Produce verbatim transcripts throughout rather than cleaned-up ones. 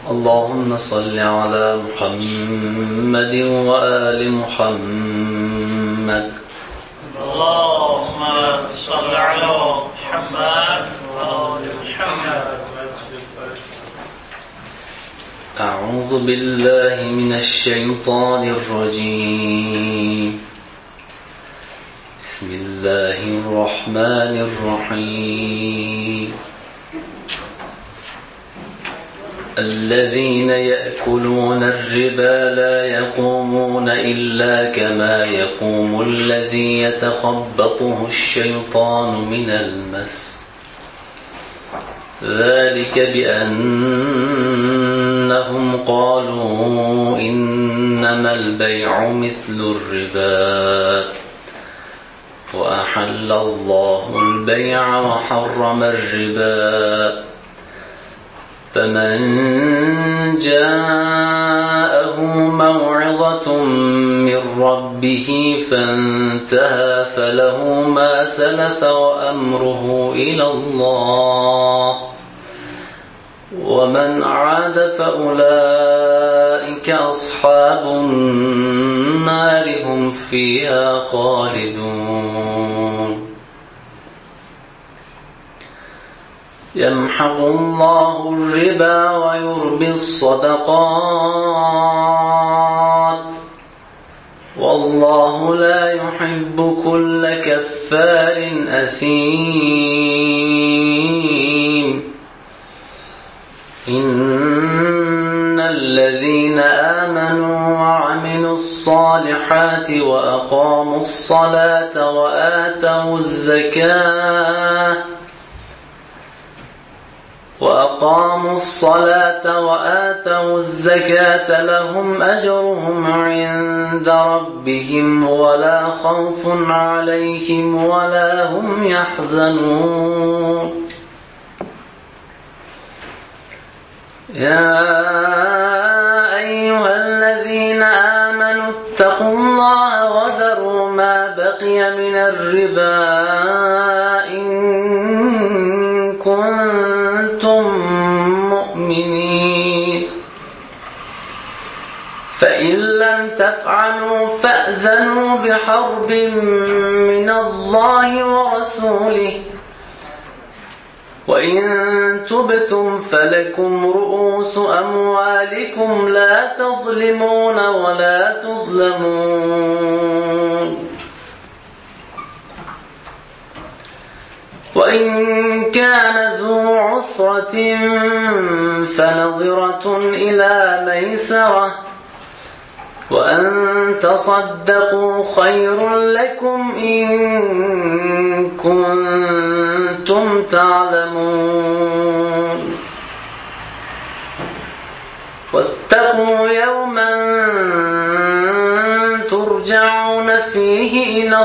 اللهم صل على محمد وآل محمد. اللهم صل على محمد وآل محمد. أعوذ بالله من الشيطان الرجيم. بسم الله الرحمن الرحيم. الذين يأكلون الربا لا يقومون إلا كما يقوم الذي يتخبطه الشيطان من المس، ذلك بأنهم قالوا إنما البيع مثل الربا وأحل الله البيع وحرم الربا، فمن جاءه موعظة من ربه فانتهى فله ما سلف وأمره إلى الله، ومن عاد فأولئك أصحاب النار هم فيها خالدون. يمحق الله الربا ويربي الصدقات، والله لا يحب كل كفار أثيم. إن الذين آمنوا وعملوا الصالحات وأقاموا الصلاة وآتوا الزكاة وأقاموا الصلاة وآتوا الزكاة لهم أجرهم عند ربهم ولا خوف عليهم ولا هم يحزنون. يا أيها الذين آمنوا اتقوا الله وذروا ما بقي من الربا إن كنتم مؤمنين، فإن لم تفعلوا فأذنوا بحرب من الله ورسوله، وإن تبتم فلكم رؤوس أموالكم لا تظلمون ولا تظلمون. وإن كان ذو عسرة فنظرة إلى ميسرة، وأن تصدقوا خير لكم إن كنتم تعلمون. واتقوا يوما ترجعون فيه إلى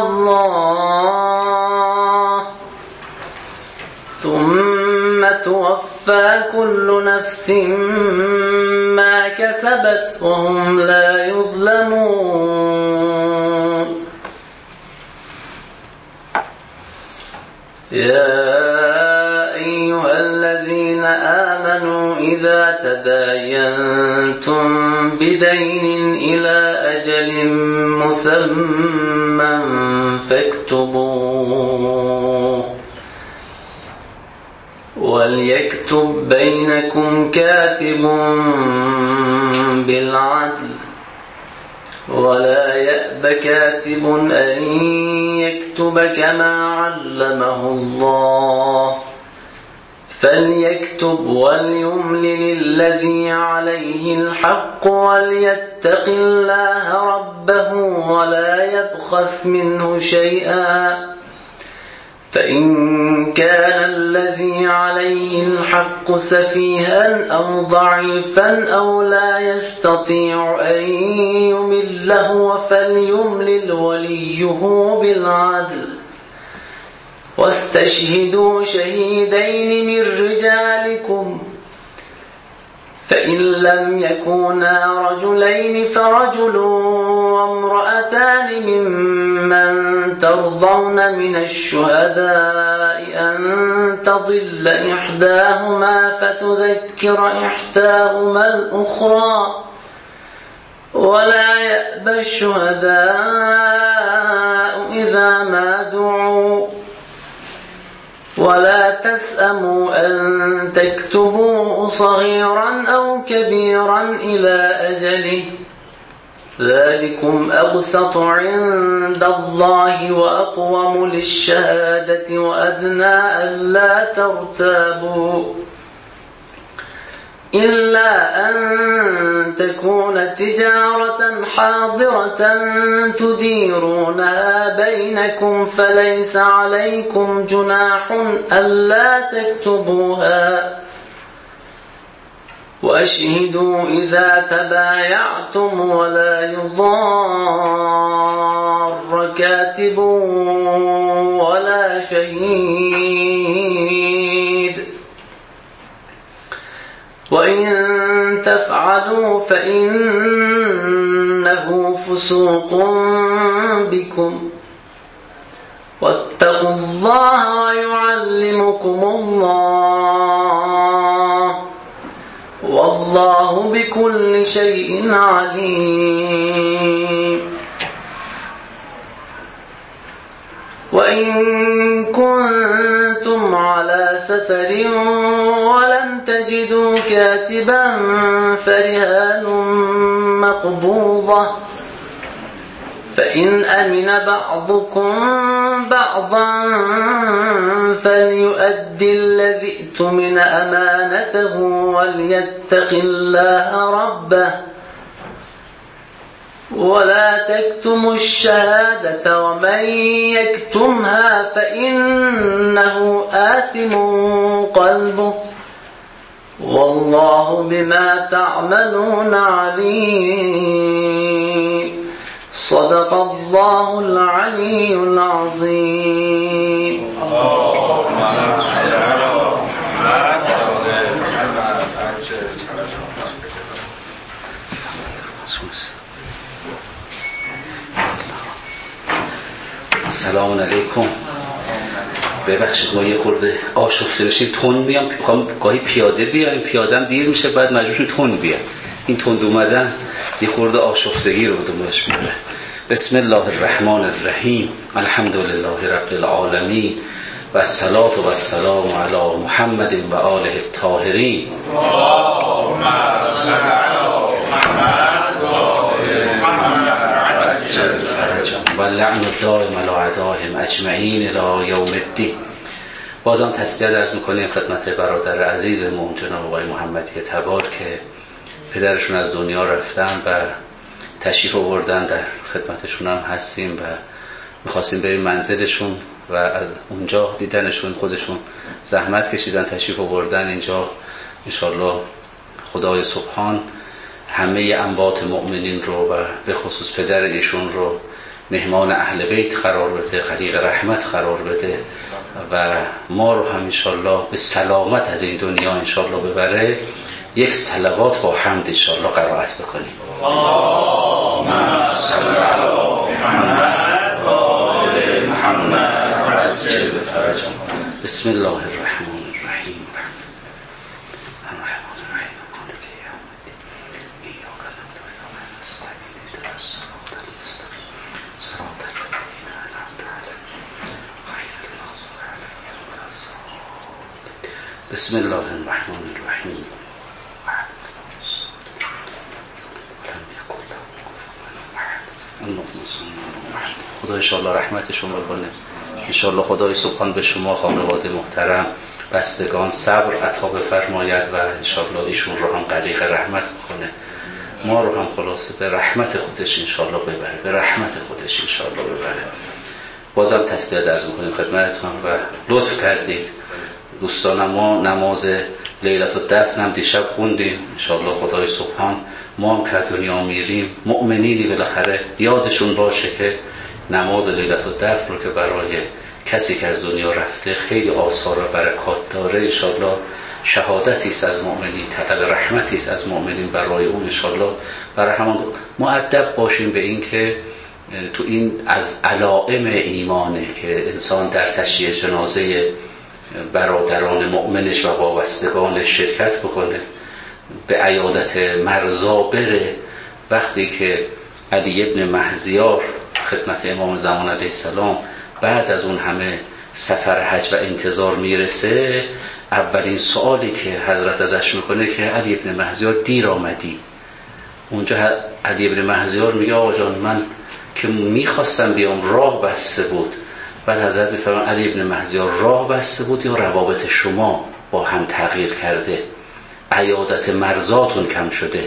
الله ثم توفى كل نفس ما كسبت وهم لا يظلمون. يا أيها الذين آمنوا إذا تداينتم بدين إلى أجل مسمى فاكتبوه، وليكتب بينكم كاتب بالعدل ولا يأب كاتب أن يكتب كما علمه الله، فليكتب وليملل الذي عليه الحق وليتق الله ربه ولا يبخس منه شيئا، فإن كان الذي عليه الحق سفيها أو ضعيفا أو لا يستطيع أن يمله فليملل وليه بالعدل، واستشهدوا شهيدين من رجالكم، فإن لم يكونا رجلين فرجل وامرأتان ممن ترضون من الشهداء أن تضل إحداهما فتذكر إحداهما الأخرى ولا يأبى الشهداء إذا ما دعوا ولا تسأموا أن تكتبوه صغيرا أو كبيرا إلى أجله ذلكم أبسط عند الله وأقوم للشهادة وأدنى ألا ترتابوا إلا أن تكون تجارة حاضرة تديرونها بينكم فليس عليكم جناح ألا تكتبوها وأشهدوا إذا تبايعتم ولا يضار كاتب ولا شهيد وإن تفعلوا فإنه فسوق بكم واتقوا الله ويعلمكم الله والله بكل شيء عليم وإن كنتم على سفر ولم تجدوا كاتبا فرهان مقبوضة فإن أمن بعضكم بعضا فليؤدي الذي ائتمن أمانته وليتق الله ربه ولا تكتموا الشهادة ومن يكتمها فإنه آثم قلبه والله بما تعملون عليم صدق الله العلي العظيم. اللهم صل على محمد. سلام علیکم. ببخشید ما یه خورده آشفته بشیم، تند بیام، میخوام گاهی پیاده بیایم، پیادم دیر میشه بعد مجبورشیم تند بیام. این تند اومدن یه خورده آشفتگی رو دمش میاره. بسم الله الرحمن الرحیم. الحمد لله رب العالمین و الصلاة و السلام علی محمد و آله الطاهرین. اللهم صل علی محمد و آل محمد و لعن الدائم علی اعدائهم اجمعین الی یوم الدین. بازم تسلیت عرض میکنیم خدمت برادر عزیزمون جناب آقای محمدی تبار که پدرشون از دنیا رفتن و تشریف آوردن، در خدمتشون هم هستیم و میخواستیم بریم منزلشون و از اونجا دیدنشون، خودشون زحمت کشیدن تشریف آوردن اینجا. انشالله خدای سبحان همه انبات مؤمنین رو و به خصوص پدر ایشون رو مهمان اهل بیت قرار بده، خلیل رحمت قرار بده و ما رو هم انشالله به سلامت از این دنیا انشالله ببره. یک صلوات با حمد انشالله قرائت بکنیم. اللهم صل علی محمد و آل محمد عجل فرجهم. بسم الله الرحمن الرحیم. بسم الله الرحمن الرحیم. خدا انشاءالله رحمتشون بکنه. انشاءالله خدای سبحان به شما خانواده محترم بستگان صبر عطا بفرماید و انشاءالله ایشون رو هم غریق رحمت بکنه، ما رو هم خلاصه به رحمت خودش انشاءالله ببره، به رحمت خودش انشاءالله ببره. بازم تسلیت عرض می‌کنیم خدمتتون و لطف کردید. دوستان ما نماز لیلت الدفن هم دیشب خوندیم. انشاءالله خدای سبحان ما هم که دنیا میریم مؤمنینی بالاخره یادشون باشه که نماز لیلت الدفن رو که برای کسی که از دنیا رفته خیلی آثار و برکات داره. انشاءالله شهادتی است از مؤمنین، طلب رحمتی است از مؤمنین برای اون. انشاءالله برای همان مؤدب باشیم به این که تو این از علائم ایمانه که انسان در تشییع جنازه برادران مؤمنش و وابستگانش شرکت بکنه، به عیادت مرضا بره. وقتی که علی ابن مهزیار خدمت امام زمان علیه السلام بعد از اون همه سفر حج و انتظار میرسه، اولین سوالی که حضرت ازش میکنه که علی ابن مهزیار دیر آمدی. اونجا علی ابن مهزیار میگه آقا جان من که میخواستم بیام راه بسته بود. بعد حضرت میفرمایند علی ابن مهزیار راه بسته بود یا روابط شما با هم تغییر کرده؟ عیادت مرضاتون کم شده،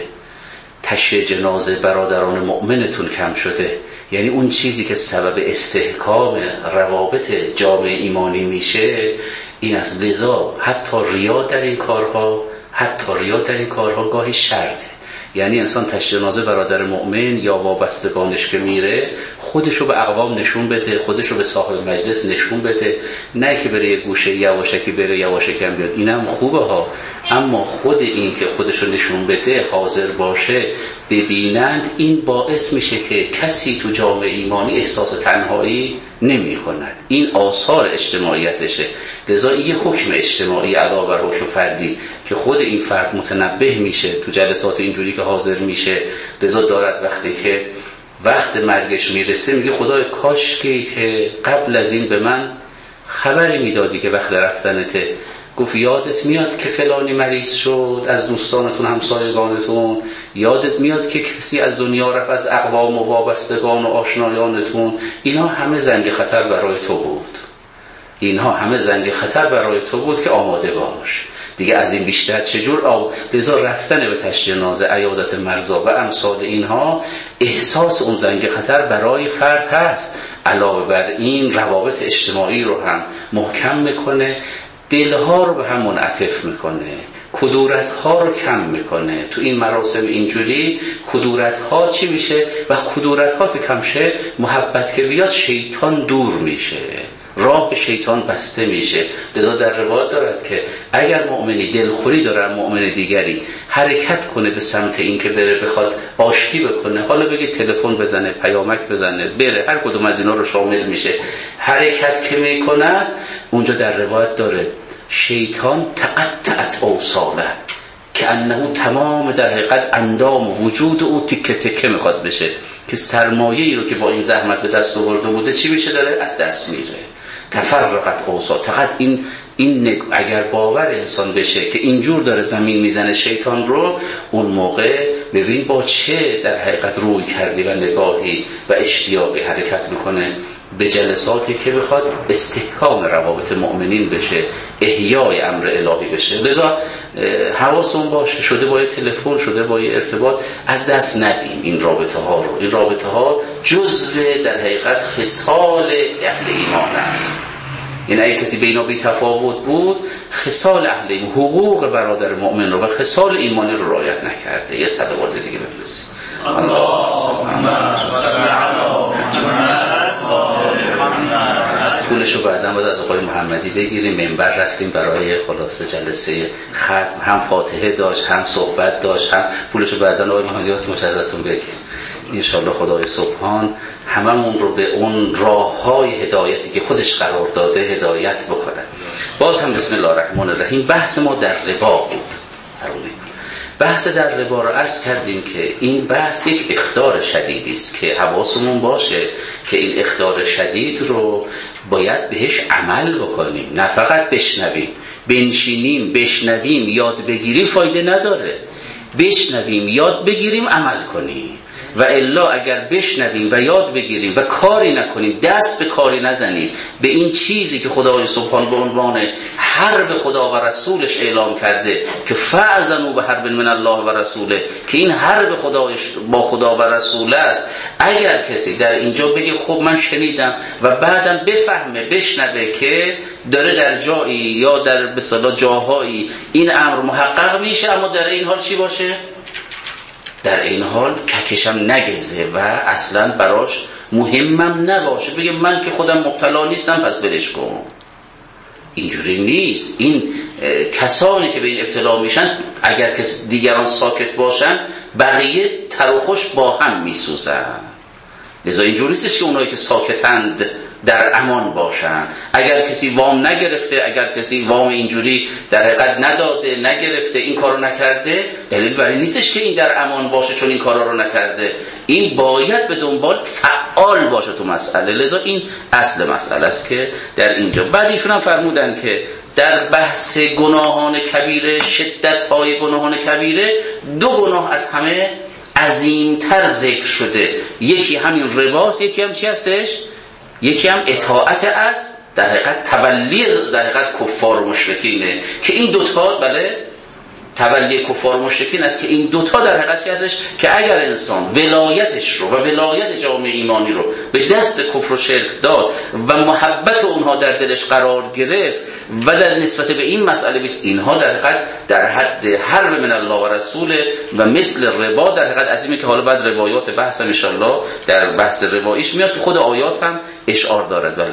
تشییع جنازه برادران مؤمنتون کم شده. یعنی اون چیزی که سبب استحکام روابط جامعه ایمانی میشه این است. لذا حتی ریا در این کارها حتی ریا در این کارها گاهی شرطه. یعنی انسان تشییع جنازه برادر مؤمن یا وابستگانش که میره خودشو به اقوام نشون بده، خودشو به صاحب مجلس نشون بده، نه که بره یه گوشه یواشکی بره یواشکی هم بیاد. اینم خوبه ها، اما خود این که خودشو نشون بده، حاضر باشه ببینند، این باعث میشه که کسی تو جامعه ایمانی احساس تنهایی نمی کند. این آثار اجتماعیتشه. لذا این حکم اجتماعی علاوه بر حکم فردی که خود این فرد متنبه میشه تو جلسات اینجوری که حاضر میشه، لذا دارد وقتی که وقت مرگش میرسه میگه خدای کاش که قبل از این به من خبری میدادی که وقت رفتنته. گفت یادت میاد که فلانی مریض شد از دوستانتون همسایگانتون؟ یادت میاد که کسی از دنیا رفت از اقوام و وابستگان و آشنایانتون؟ اینها همه زنگ خطر برای تو بود. اینها همه زنگ خطر برای تو بود که آماده باش. دیگه از این بیشتر چجور آو؟ لذا رفتن به تشییع جنازه، عیادت مرضا و امثال اینها احساس اون زنگ خطر برای فرد هست. علاوه بر این روابط اجتماعی رو هم محکم میکنه، دلها رو به هم منعطف میکنه، کدورتها رو کم میکنه. تو این مراسم اینجوری کدورتها چی میشه؟ و کدورتها که کم شه، محبت که بیاد شیطان دور میشه، راه به شیطان بسته میشه. لذا در روایت دارد که اگر مؤمنی دلخوری داره مؤمن دیگری حرکت کنه به سمت این که بره بخواد آشتی بکنه، حالا بگی تلفن بزنه، پیامک بزنه، بره، هر کدوم از اینا رو شامل میشه، حرکت که میکنه، اونجا در روایت داره شیطان تقطعت اوصاله که انه تمام در حقیقت اندام وجود او تکه تکه میخواد بشه، که سرمایه‌ای رو که با این زحمت به دست آورده بوده چی میشه؟ داره از دست میره. تفرقت اوصال. فقط این این اگر باور انسان بشه که اینجور داره زمین میزنه شیطان رو، اون موقع ببین با چه در حقیقت روی کردی و نگاهی و اشتیاقی حرکت میکنه به جلساتی که بخواد استحکام روابط مؤمنین بشه، احیای امر الهی بشه. لذا حواسون باشه، شده با تلفن، شده با ارتباط، از دست ندیم این رابطه ها رو. این رابطه ها جزء در حقیقت خصال اهل ایمان است. این اگه کسی بینا بی تفاوت بود، خصال اهل ایمان، حقوق برادر مؤمن رو و خصال ایمانی رو رعایت نکرده. یه صلوات دیگه بفرستیم. اللهم صل علی محمد. پولشو بعداً باید از آقای محمدی بگیریم. منبر رفتیم برای خلاصه جلسه ختم، هم فاتحه داشت، هم صحبت داشت، هم پولشو بعداً آقای محمدی متعزتون بگیریم. انشاءالله خدای سبحان هممون رو به اون راههای هدایتی که خودش قرار داده هدایت بکنه. باز هم بسم الله الرحمن الرحیم. بحث ما در ربا بود. بحث در ربا رو عرض کردیم که این بحث یک اخطار شدیدی است که حواسمون باشه که این اخطار شدید رو باید بهش عمل بکنیم، نه فقط بشنویم. بنشینیم بشنویم یاد بگیریم فایده نداره. بشنویم یاد بگیریم عمل کنیم. و الا اگر بشنویم و یاد بگیریم و کاری نکنیم، دست به کاری نزنیم به این چیزی که خدای سبحان به عنوان حرب خدا و رسولش اعلام کرده که فاذنوا بحرب من الله و رسوله، که این حرب خدایش با خدا و رسول است، اگر کسی در اینجا بگه خب من شنیدم و بعدم بفهمه بشنوه که داره در جایی یا در به اصطلاح جاهایی این امر محقق میشه، اما در این حال چی باشه؟ در این حال ککشم نگزه و اصلا براش مهمم نباشه، بگه من که خودم مبتلا نیستم پس بلش کن. اینجوری نیست. این کسانی که به این ابتلا میشن اگر که دیگران ساکت باشن بقیه تر و خوش با هم میسوزن. لذا اینجوری نیستش که اونایی که ساکتند در امان باشن. اگر کسی وام نگرفته، اگر کسی وام اینجوری در حقیقت نداده، نگرفته، این کارو نکرده، دلیل بر این نیستش که این در امان باشه چون این کارا رو نکرده. این باید به دنبال فعال باشه تو مسئله. لذا این اصل مسئله است که در اینجا بعد ایشون هم فرمودن که در بحث گناهان کبیره، شدت‌های گناهان کبیره، دو گناه از همه عظیمتر ذکر شده. یکی همین رباست، یکی هم چی هستش؟ یکی هم اطاعت از در حقیقت تولی در حقیقت کفار و مشرکینه که این دوتا بله تولی کفار و مشرکین است که این دوتا در حقیقت چی هستش که اگر انسان ولایتش رو و ولایت جامعه ایمانی رو به دست کفر و شرک داد و محبت اونها در دلش قرار گرفت و در نسبت به این مسئله بیت اینها در حقیقت در حد حرب من الله و رسول و مثل ربا در حقیقت عظیمه که حالا بعد روایات بحث ان شاء الله در بحث روایش میاد تو خود آیات هم اشعار داره. بله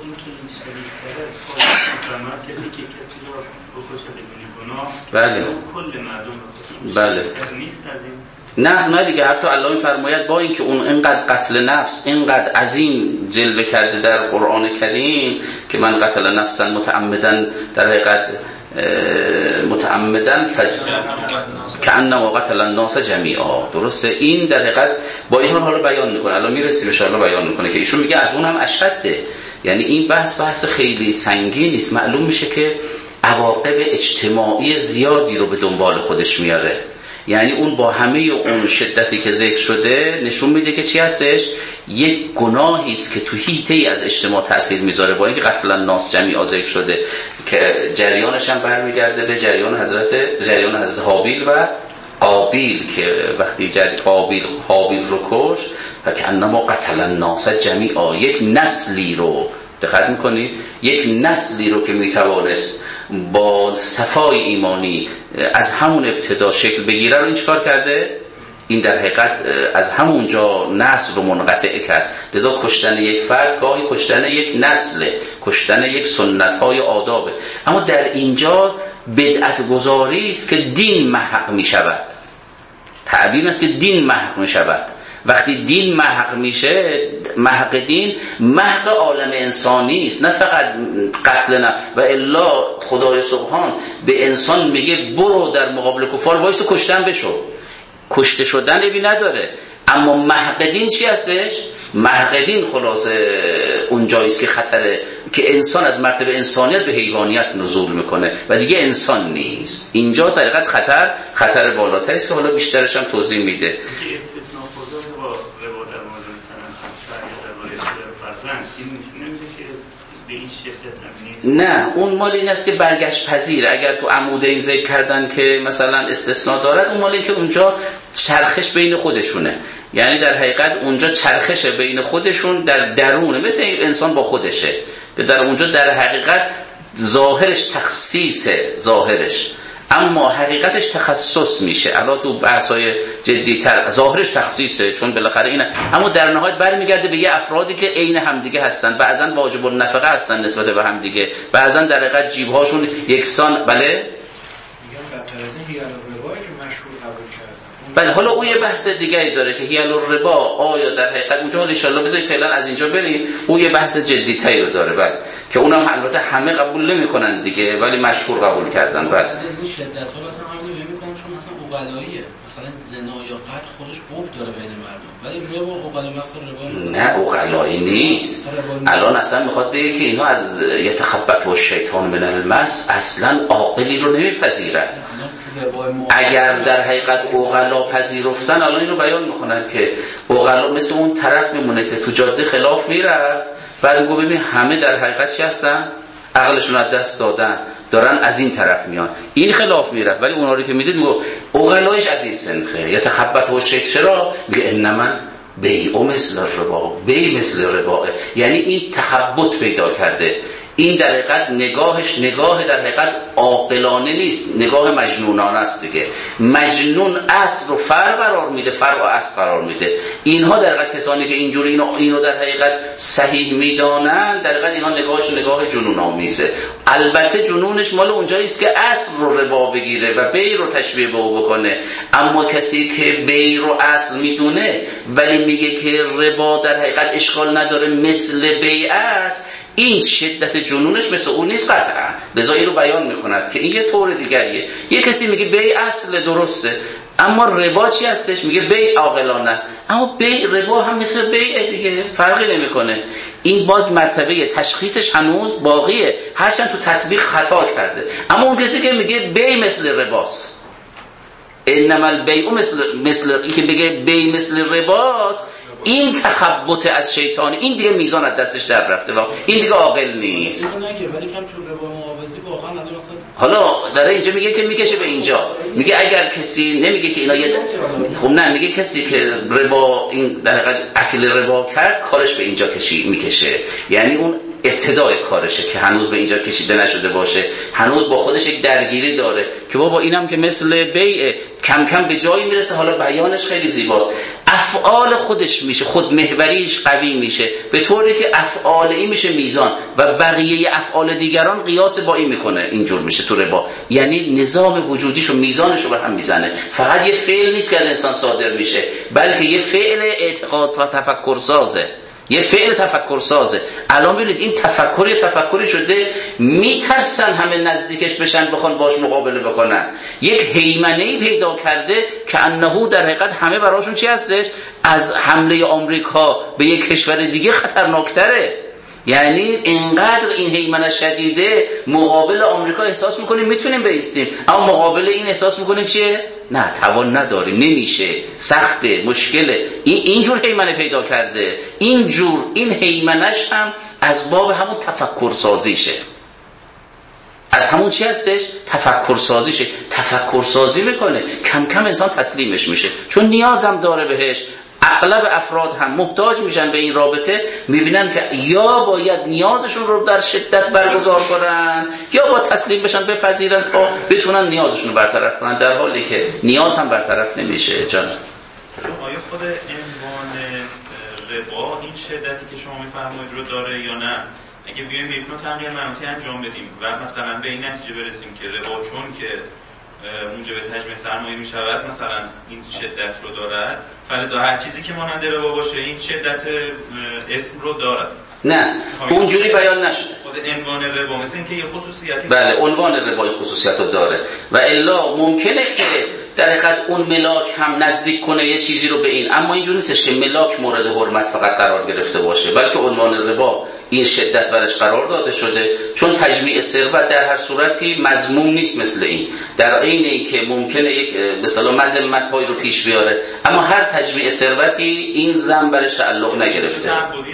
بله بله نه نه دیگه. حتی الله میفرماید با اینکه اون اینقدر قتل نفس اینقدر عظیم جلوه کرده در قرآن کریم که من قتل نفسا متعمدا در حقیقت متعمدا فج کأنما قتل الناس جمیعا. درسته این در حقیقت با این حالا بیان میکنه، الان میرسیم ان شاء الله بیان میکنه که ایشون میگه از اون هم اشده. یعنی این بحث بحث خیلی سنگین است. معلوم میشه که عواقب اجتماعی زیادی رو به دنبال خودش میاره. یعنی اون با همه اون شدتی که ذکر شده نشون میده که چی هستش؟ یک گناهی است که تو حیطه‌ای از اجتماع تأثیر میذاره. با اینکه قتل الناس جمیعا ذکر شده که جریانش هم برمیگرده به جریان حضرت جریان حضرت حابیل و قابیل که وقتی جد قابیل حابیل رو کشت و که انما قتل الناس جمیعا، یک نسلی رو دقت میکنید، یک نسلی رو که میتوانست با صفای ایمانی از همون ابتدا شکل بگیره رو این چکار کرده؟ این در حقیقت از همونجا نسل رو منقطع کرد. لذا کشتن یک فرد گاهی کشتن یک نسل، کشتن یک سنت‌های آدابه. اما در اینجا بدعت گذاری است که دین محق می شود. تعبیر است که دین محق می شود. وقتی دین محق میشه، محق دین محق عالم انسانی است، نه فقط قتل نه. و الا خدای سبحان به انسان میگه برو در مقابل کفار وایس کشتن بشو. کشته شدن بی نداره. اما محق دین چی هستش؟ محق دین خلاصه اونجاییست که خطره که انسان از مرتبه انسانیت به حیوانیت نزول میکنه و دیگه انسان نیست. اینجا در حقیقت خطر خطر بالاتری است که حالا بیشترش هم توضیح میده. نه اون مال این است که برگشت پذیر. اگر تو عموده این ذکر کردن که مثلا استثناء دارد، اون مال این که اونجا چرخش بین خودشونه. یعنی در حقیقت اونجا چرخش بین خودشون در درونه، مثل انسان با خودشه که در اونجا در حقیقت ظاهرش تخصیصه ظاهرش، اما حقیقتش تخصص میشه. الان تو بحث‌های جدی‌تر ظاهرش تخصیصه چون بالاخره اینه، اما در نهایت برمیگرده به یه افرادی که عین همدیگه هستن، بعضن واجب النفقه هستن نسبت به همدیگه، بعضن در حقیقت جیب‌هاشون یکسان. بله میگم بدتر از این هیال الربا که مشهور قبول کرد. بله حالا اون یه بحث دیگری داره که هیال الربا آیا در حقیقت اونجا حالا ان شاء الله بذارید فعلا از اینجا بریم، اون یه بحث جدی‌تری رو داره. بله که اونم البته همه قبول نمی‌کنن دیگه ولی مشهور قبول کردن. بله از این شدت‌ها مثلا همین نمی‌کنم چون مثلا اوغلاییه، مثلا زنا یا قتل خودش خوب داره بین مردم، ولی ربا اوغلایی مثلا ربا نه اوغلایی نیست. الان اصلا میخواد بگه که اینا از یتخبط و شیطان من المس اصلا عاقلی رو نمیپذیرن. اگر در حقیقت اوغلا پذیرفتن، الان اینو بیان میکنن که اوغلا مثل اون طرف میمونه که تو جاده خلاف میرفت، بعد میگه ببین همه در حقیقت چی هستن؟ عقلشون از دست دادن، دارن از این طرف میان، این خلاف میرفت. ولی اونا رو که میدید میگه اوغلایش از این سنخه. یتخبط و شیطان چرا؟ میگه انما بیع مثل الربا، بیع مثل الربا. یعنی این تخبط پیدا کرده، این در حقیقت نگاهش نگاه در حقیقت عاقلانه نیست، نگاه مجنونانه است دیگه. مجنون اصل رو فرع قرار میده، فرع رو اصل قرار میده. اینها در حقیقت کسانی که اینجوری اینو, اینو در حقیقت صحیح میدانن، در حقیقت اینها نگاهش نگاه جنون آمیزه. البته جنونش مال اونجایی است که اصل رو ربا بگیره و بی رو تشبیه به او بکنه. اما کسی که بی رو اصل میدونه ولی میگه که ربا در حقیقت اشکال نداره مثل بی است، این شدت جنونش مثل اون نیست قطعا. لذا این رو بیان میکند که این یه طور دیگریه. یه کسی میگه بی اصل درسته، اما ربا چی هستش؟ میگه بی عاقلانه است، اما بی ربا هم مثل بی دیگه، فرقی نمیکنه. این باز مرتبه تشخیصش هنوز باقیه، هرچند تو تطبیق خطا کرده. اما اون کسی که میگه بی مثل رباست، انما البیع مثل مثل این که بگه بی مثل رباست، این تخبط از شیطان، این دیگه میزان از دستش در رفته و این دیگه عاقل نیست. حالا داره اینجا میگه که میکشه به اینجا، میگه اگر کسی نمیگه که اینا یه خب نه، میگه کسی که ربا این در حقیقت اکل ربا کرد کارش به اینجا کشی میکشه، یعنی اون ابتدای کارشه که هنوز به اینجا کشیده نشده باشه، هنوز با خودش یک درگیری داره که بابا اینم که مثل بیع کم کم به جایی میرسه. حالا بیانش خیلی زیباست، افعال خودش میشه خود محوریش قوی میشه، به طوری که افعال این میشه میزان و بقیه افعال دیگران قیاس با این میکنه. اینجور میشه تو ربا، یعنی نظام وجودیش و میزانش رو به هم میزنه. فقط یه فعل نیست که از انسان صادر میشه، بلکه یه فعل اعتقاد و تفکر سازه، یه فعل تفکر سازه. الان ببینید این تفکری تفکری شده میترسن همه نزدیکش بشن بخوان باش مقابله بکنن. یک هیمنه‌ای پیدا کرده که انه در حقیقت همه براشون چی هستش؟ از حمله آمریکا به یک کشور دیگه خطرناکتره. یعنی اینقدر این هیمنه شدیده، مقابل آمریکا احساس میکنیم میتونیم بایستیم، اما مقابل این احساس میکنیم چیه؟ نه، توان نداریم، نمیشه، سخته، مشکله. این اینجور هیمنه پیدا کرده. اینجور این هیمنش هم از باب همون تفکر سازیشه، از همون چی هستش؟ تفکر سازیشه. تفکر سازی میکنه، کم کم انسان تسلیمش میشه، چون نیازم داره بهش. اغلب افراد هم محتاج میشن به این رابطه، میبینن که یا باید نیازشون رو در شدت برگزار کنن یا با تسلیم بشن بپذیرن تا بتونن نیازشون رو برطرف کنن، در حالی که نیاز هم برطرف نمیشه. جان آیا خود عنوان ربا این شدتی که شما میفرمایید رو داره یا نه؟ اگه بیایم یک نوع تغییر مناطی انجام بدیم و مثلا به این نتیجه برسیم که ربا چون که موجب تجمع سرمایه می شود مثلا این شدت رو دارد، فلذا هر چیزی که مانند ربا باشه این شدت اسم رو دارد. نه، اونجوری بیان نشده. خود عنوان ربا مثل این که یه خصوصیتی، بله، عنوان ربا خصوصیت رو داره و الا ممکنه که در حقیقت اون ملاک هم نزدیک کنه یه چیزی رو به این، اما اینجوری نیستش که ملاک مورد حرمت فقط قرار گرفته باشه، بلکه عنوان ربا این شدت برش قرار داده شده، چون تجمیع ثروت در هر صورتی مذموم نیست مثل این، در عین اینکه ممکنه یک مثلا مذمت‌هایی رو پیش بیاره، اما هر تجمیع ثروتی این ذم برش تعلق نگرفته.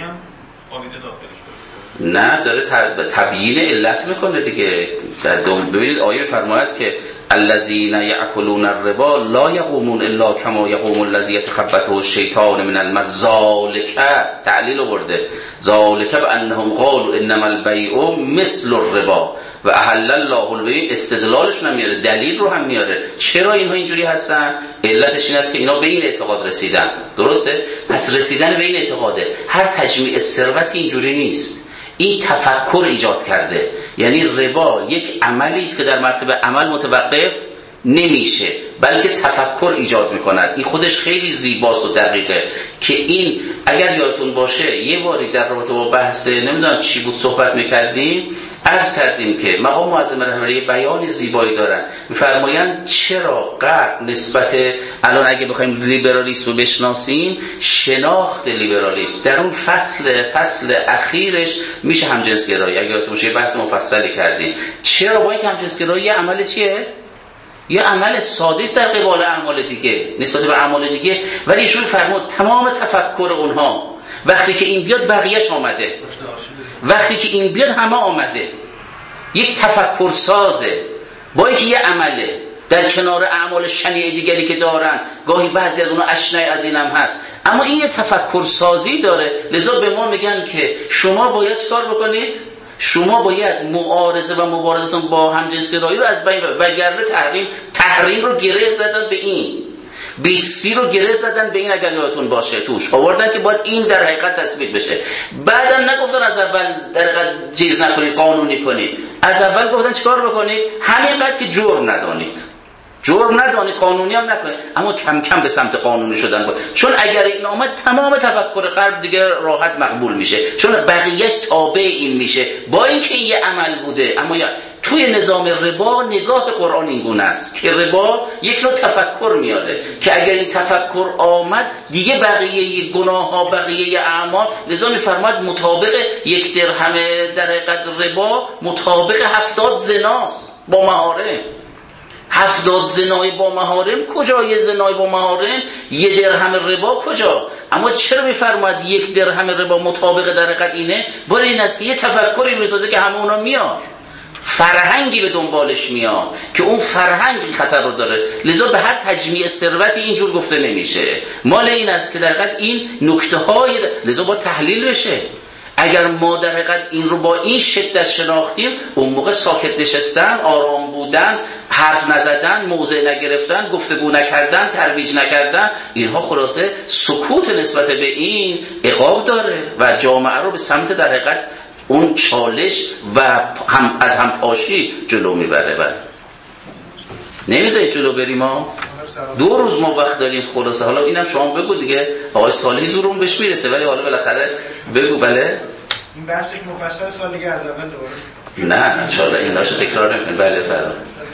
نه، داره تبیین علت میکنه دیگه. ببینید آیه فرماید که الذین یأکلون الربا لا یقومون الا کما یقوم الذی یتخبطه الشیطان من المس، ذالک تعلیل آورده، ذالک بانهم قالوا انما البیع مثل الربا و احل الله البیع. استدلالش هم میاره، دلیل رو هم میاره چرا اینها اینجوری هستن. علتش این است که اینا به این اعتقاد رسیدن. درسته؟ پس رسیدن به این اعتقاده. هر تجمیع ثروت اینجوری نیست، این تفکر ایجاد کرده. یعنی ربا یک عملی است که در مرتبه عمل متوقف نمیشه، بلکه تفکر ایجاد میکند. این خودش خیلی زیباست و دقیقه که این اگر یادتون باشه یه باری در رابطه با بحث نمیدونم چی بود صحبت میکردیم، عرض کردیم که مقام معظم رحمانی بیان زیبایی دارن، میفرمایند چرا غرب نسبت الان اگه بخوایم لیبرالیسم رو بشناسیم، شناخت لیبرالیسم در اون فصل فصل اخیرش میشه همجنسگرایی. اگه یادتون باشه بحث مفصلی کردیم چرا با این همجنسگرایی یه عمل چیه؟ یه عمل ساده است در قبال اعمال دیگه، نسبت به اعمال دیگه، ولی ایشون فرمود تمام تفکر اونها وقتی که این بیاد بقیه‌اش آمده، وقتی که این بیاد همه آمده. یک تفکر سازه با اینکه یه عمله در کنار اعمال شنیع دیگری که دارن، گاهی بعضی از اونها اشنع از اینم هست، اما این یه تفکر سازی داره. لذا به ما میگن که شما باید چیکار بکنید؟ شما باید معارضه و مبارزتون با همجنسگرایی رو از بین ببرید، وگرنه تحریم تحریم رو گره زدن به این، بیستی رو گره زدن به این، اگر یادتون باشه توش آوردن که باید این در حقیقت تثبیت بشه. بعدم نگفتن از اول در حقیقت چیز نکنید، قانونی کنید. از اول گفتن چیکار بکنید؟ همینقدر که جرم ندانید، جرم ندانید، قانونی هم نکنید، اما کم کم به سمت قانونی شدن بود. چون اگر این آمد تمام تفکر غرب دیگه راحت مقبول میشه، چون بقیهش تابع این میشه. با اینکه این یه عمل بوده، اما توی نظام ربا نگاه قرآن این گونه است که ربا یک نوع تفکر میاره که اگر این تفکر آمد دیگه بقیه گناه ها، بقیه اعمال، لذا میفرماد مطابق یک درهم در حقیقت ربا مطابق هفتاد زناست با محارم. هفتاد زنای با محارم کجا؟ یه زنای با محارم یه درهم ربا کجا؟ اما چرا میفرماد یک درهم ربا مطابق در حقیقت اینه؟ برای این است که یه تفکری میسازه که همه اونا میاد، فرهنگی به دنبالش میاد که اون فرهنگ خطر رو داره. لذا به هر تجمیع ثروتی اینجور گفته نمیشه. مال این است که در حقیقت این نکته های لذا با تحلیل بشه. اگر ما در حقیقت این رو با این شدت شناختیم، اون موقع ساکت نشستن، آرام بودن، حرف نزدن، موضع نگرفتن، گفتگو نکردن، ترویج نکردن، اینها خلاصه سکوت نسبت به این عقاب داره و جامعه رو به سمت در حقیقت اون چالش و هم از همپاشی جلو میبره. بله نمیذارید جلو بریم. ما دو روز ما وقت داریم خلاصه. حالا اینم شما بگو دیگه، آقای صالحی زورم بهش میرسه، ولی حالا بالاخره بگو. بله این بحث یک مفصل سال دیگه از اول دوباره نه ان شاء الله این داشو تکرار نکنید. بله فرض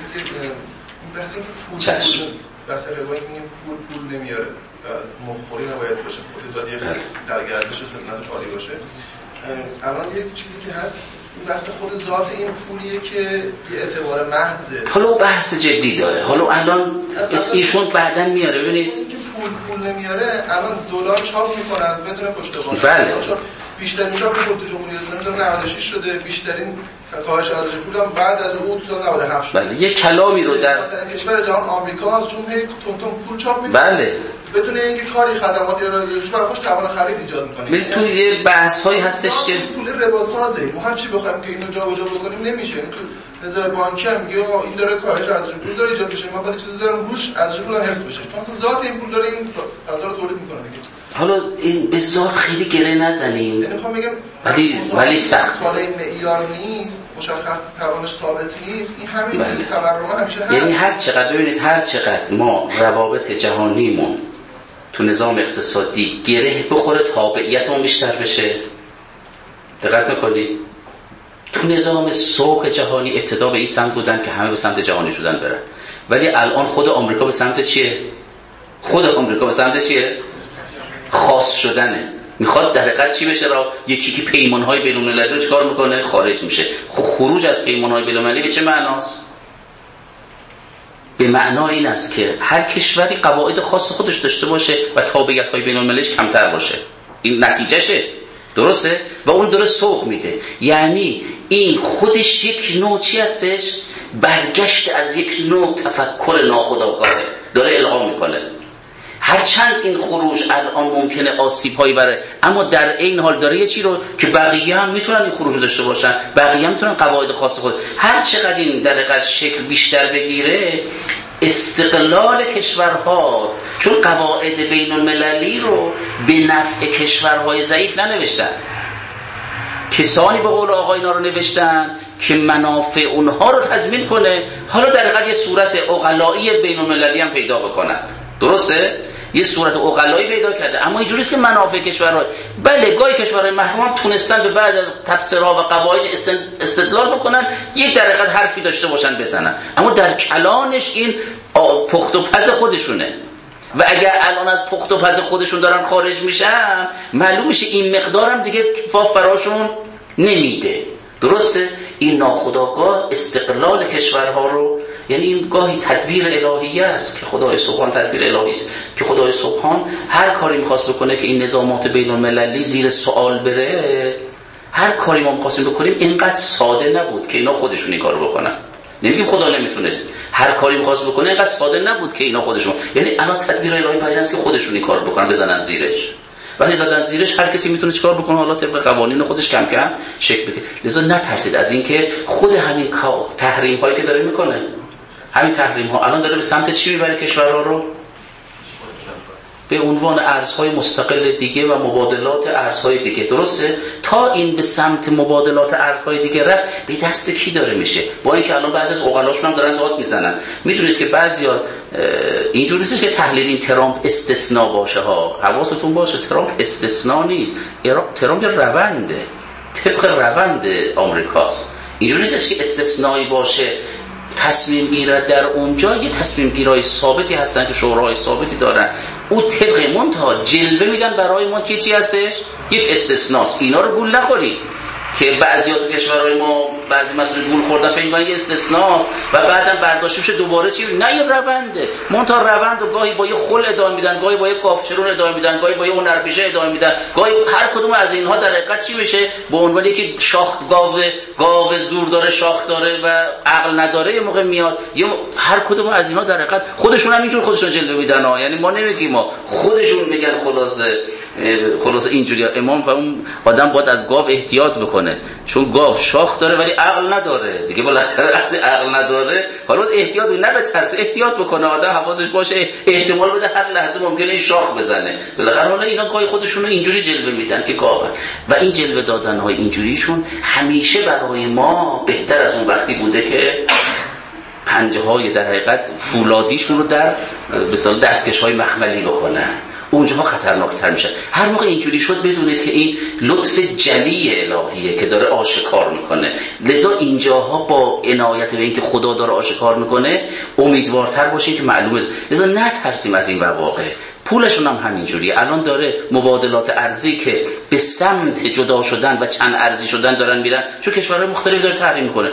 چشم بحث روایی میگیم پول پول نمیاره، مخوری نباید باشه، خود دادی در گردش خدمت کاری باشه. الان یک چیزی که هست این بحث خود ذات این پولیه که یه اعتبار محضه. حالا بحث جدی داره. حالا الان ایشون بعدن میاره. ببینید که پول پول نمیاره، الان دلار چاپ میکنن بدون پشتوانه. بله بیشترین چاپ که تو جمهوری اسلامی نود و شش شده، بیشترین کاهش ارزش پول هم بعد از اون سال نود و هفت شد. بله یه کلامی رو در کشور جهان آمریکا است، چون هی تون تون پول چاپ میکنه. بله بدون اینکه کاری خدماتی ارائه برای خوش توان خرید ایجاد میکنه. ببین تو یه بحث‌هایی هستش که پول رباسازه، ما هر چی بخوایم که اینو جابجا بکنیم نمیشه. تو رضای بانکی هم میگه این داره کاهش ارزش پول داره ایجاد میشه، ما باید چیزی داریم روش ارزش پول حفظ بشه، چون اصلا ذات این پول داره این فضا رو تولید میکنه دیگه. حالا این به ذات خیلی گره نزنیم، یعنی میخوام بگم ولی ولی سخت ساله معیار نیست، مشخص توانش ثابت نیست. این همین بله. تورم همیشه هست. یعنی هر چقدر ببینید هر چقدر ما روابط جهانیمون تو نظام اقتصادی گره بخوره تابعیتمون بیشتر بشه. دقت میکنید تو نظام سوق جهانی ابتدا به این سمت بودن که همه به سمت جهانی شدن برن، ولی الان خود آمریکا به سمت چیه؟ خود آمریکا به سمت چیه؟ خاص شدنه. میخواد در حقیقت چی بشه؟ را یکی که پیمان‌های بین‌المللی رو چیکار میکنه؟ خارج میشه. خب خروج از پیمان‌های بین‌المللی به چه معناست؟ به معنای این است که هر کشوری قواعد خاص خودش داشته باشه و تابعیت‌های بین‌المللیش کمتر باشه. این نتیجهشه. درسته؟ و اون داره سوق میده. یعنی این خودش یک نوع چی هستش؟ برگشت از یک نوع تفکر ناخودآگاهه، داره القا میکنه. هرچند این خروج الان ممکنه آسیب‌هایی بره، اما در این حال داره یه چی رو که بقیه هم میتونن این خروج داشته باشن، بقیه هم میتونن قواعد خاص خود. هر چقدر این در حقیقت شکل بیشتر بگیره، استقلال کشورها، چون قواعد بین المللی رو به نفع کشورهای ضعیف ننوشتن، کسانی به قول آقا اینا رو نوشتن که منافع اونها رو تضمین کنه. حالا در حقیقت یه صورت عقلایی بین المللی هم پیدا بکنن. درسته؟ یه صورت عقلایی پیدا کرده، اما اینجوریه که منافع کشورها، بله گاهی کشورهای محروم هم تونستن به بعد از تبصره‌ها و قواعد استدلال بکنن، یک در حقیقت حرفی داشته باشن بزنن، اما در کلانش این پخت و پز خودشونه. و اگر الان از پخت و پز خودشون دارن خارج میشن، معلوم میشه این مقدارم دیگه کفاف براشون نمیده. درسته؟ این ناخودآگاه استقلال کشورها رو، یعنی این گاهی تدبیر الهی است که خدای سبحان تدبیر الهی است که خدای سبحان هر کاری می‌خواست بکنه که این نظامات بین المللی زیر سوال بره، هر کاری ما می‌خواستیم بکنیم اینقدر ساده نبود که اینا خودشون این کارو بکنن. نمیگیم خدا نمیتونست، هر کاری می‌خواست بکنه اینقدر ساده نبود که اینا خودشون، یعنی الان تدبیر الهی برای است که خودشون این کارو بکنن، بزنن زیرش. ولی زدن زیرش هر کسی میتونه چیکار بکنه، حالا طبق قوانین خودش کم کم شکل بده. لذا نترسید از اینکه خود همین تحریم هایی که داره میکنه، همین تحریم ها الان داره به سمت چی میبره کشورها رو؟ به عنوان ارزهای مستقل دیگه و مبادلات ارزهای دیگه. درسته؟ تا این به سمت مبادلات ارزهای دیگه رفت، به دست کی داره میشه؟ با اینکه الان بعضی از عقلاشون هم دارن داد میزنن. میدونید که بعضیا اینجوری نیست که تحلیل این ترامپ استثناء باشه ها، حواستون باشه ترامپ استثناء نیست، ترامپ رونده، طبق روند آمریکاست. اینجوری نیست که استثنایی باشه تصمیم گیرد در اونجا، یه تصمیم گیرای ثابتی هستن که شورای ثابتی دارن، او طبق منتها جلوه میدن برای ما که چی هستش؟ یک استثناست. اینا رو گول نخورید که بعضی‌ها تو کشورهای ما بعضی مسئول گول خوردن فکر می‌کنن یه استثناست و بعدم برداشت میشه دوباره چی؟ نه، یه رونده. منتها روند و گاهی با یه خل ادامه میدن، گاهی با یه کافچرون ادامه میدن، گاهی با یه هنرپیشه ادامه میدن، گاهی هر کدوم از اینها در حقیقت چی میشه؟ به عنوان یکی شاخ گاو گاو زور داره، شاخ داره و عقل نداره، یه موقع میاد یه هر کدوم از اینها در حقیقت خودشون هم اینجور خودشون جلوه میدن ها. یعنی ما نمیگیم، ما خودشون میگن خلاصه خلاصه اینجوری. امام و اون آدم باید از گاو احتیاط بکنه، چون گاو شاخ داره ولی عقل نداره دیگه. بالاخره وقتی عقل نداره حالا احتیاط نه به ترس، احتیاط بکنه آدم، حواسش باشه، احتمال بده هر لحظه ممکنه این شاخ بزنه. بالاخره حالا اینا گاهی خودشون رو اینجوری جلوه میدن که گاو، و این جلوه دادن های اینجوریشون همیشه برای ما بهتر از اون وقتی بوده که پنجه های در حقیقت فولادیشون رو در مثلا دستکش های مخملی بکنن، اونجاها خطرناکتر میشه. هر موقع اینجوری شد بدونید که این لطف جلی الهیه که داره آشکار میکنه. لذا اینجاها با عنایت به اینکه خدا داره آشکار میکنه امیدوارتر باشید که معلومه. لذا نترسیم از این واقع. پولشون هم همینجوریه. الان داره مبادلات ارزی که به سمت جدا شدن و چند ارزی شدن دارن میرن، چون کشورهای مختلف داره تحریم میکنه.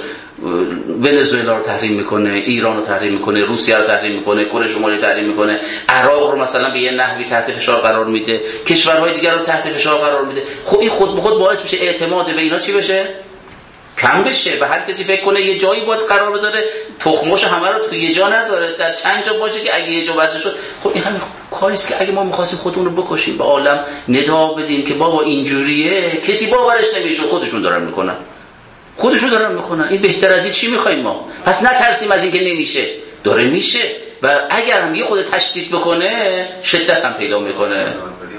ونزوئلا رو تحریم میکنه، ایران رو تحریم میکنه، روسیه رو تحریم میکنه، کره شمالی رو تحریم میکنه، عراق رو مثلا به یه نحوی تحت فشار قرار میده، کشورهای دیگر رو تحت فشار قرار میده. خب این خود به خود باعث میشه اعتماد به اینا چی بشه؟ کم بشه و هر کسی فکر کنه یه جایی باید قرار بذاره، تخمش همه رو توی یه جا نذاره، در چند جا باشه که اگه یه جا واسه شد. خب این همین کاریست که اگه ما می‌خواستیم خودمون رو بکشیم، به عالم ندا بدیم که بابا اینجوریه، کسی باورش نمیشه، خودشون دارن میکنن خودشون دارن میکنن این بهتر از این چی میخوایم ما؟ پس نترسیم از این که نمیشه، داره میشه و اگر هم یه خود تشدید بکنه شدت هم پیدا میکنه.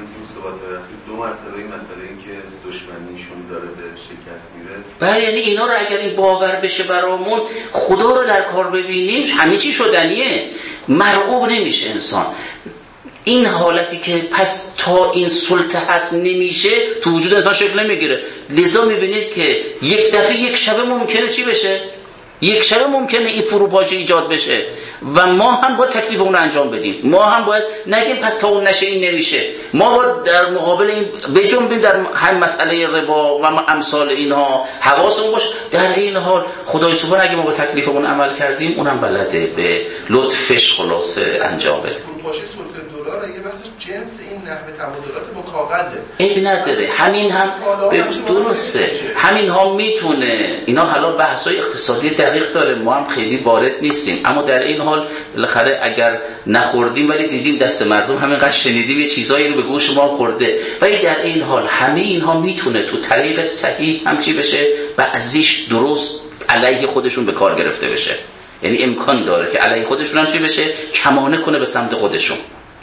دو مرتبه این مسئله این که دشمنیشون داره به شکست میره. بله، یعنی اینا رو اگر این باور بشه برامون، خدا رو در کار ببینیم، همه چی شدنیه، مرعوب نمیشه انسان. این حالتی که پس تا این سلطه هست نمیشه تو وجود انسان شکل نمیگیره. لذا میبینید که یک دفعه یک شبه ممکنه چی بشه؟ یک شبه ممکنه این فروپاشی ایجاد بشه و ما هم باید تکلیف اون رو انجام بدیم. ما هم باید نگیم پس تا اون نشه این نمیشه. ما باید در مقابل این بجنبیم، در هم مسئله ربا و امثال اینها حواسمون باشه. در این حال خدای سبحان اگه ما با تکلیفمون عمل کردیم، اونم بلده به لطفش خلاصه انجام بده. فروپاشی سلطه دلار یه بحث جنس این نحوه تبادلات با کاغذه. عیب نداره. همین هم درسته. همین ها میتونه. اینا حالا بحث‌های اقتصادی دقیق داره، ما هم خیلی وارد نیستیم، اما در این حال بالاخره اگر نخوردیم ولی دیدیم دست مردم همین قش شنیدیم یه چیزایی رو به گوش ما خورده، ولی در این حال همه اینها میتونه تو طریق صحیح هم چی بشه، بعضیش درست علیه خودشون به کار گرفته بشه. یعنی امکان داره که علیه خودشون هم چی بشه، کمانه کنه به سمت خودشون.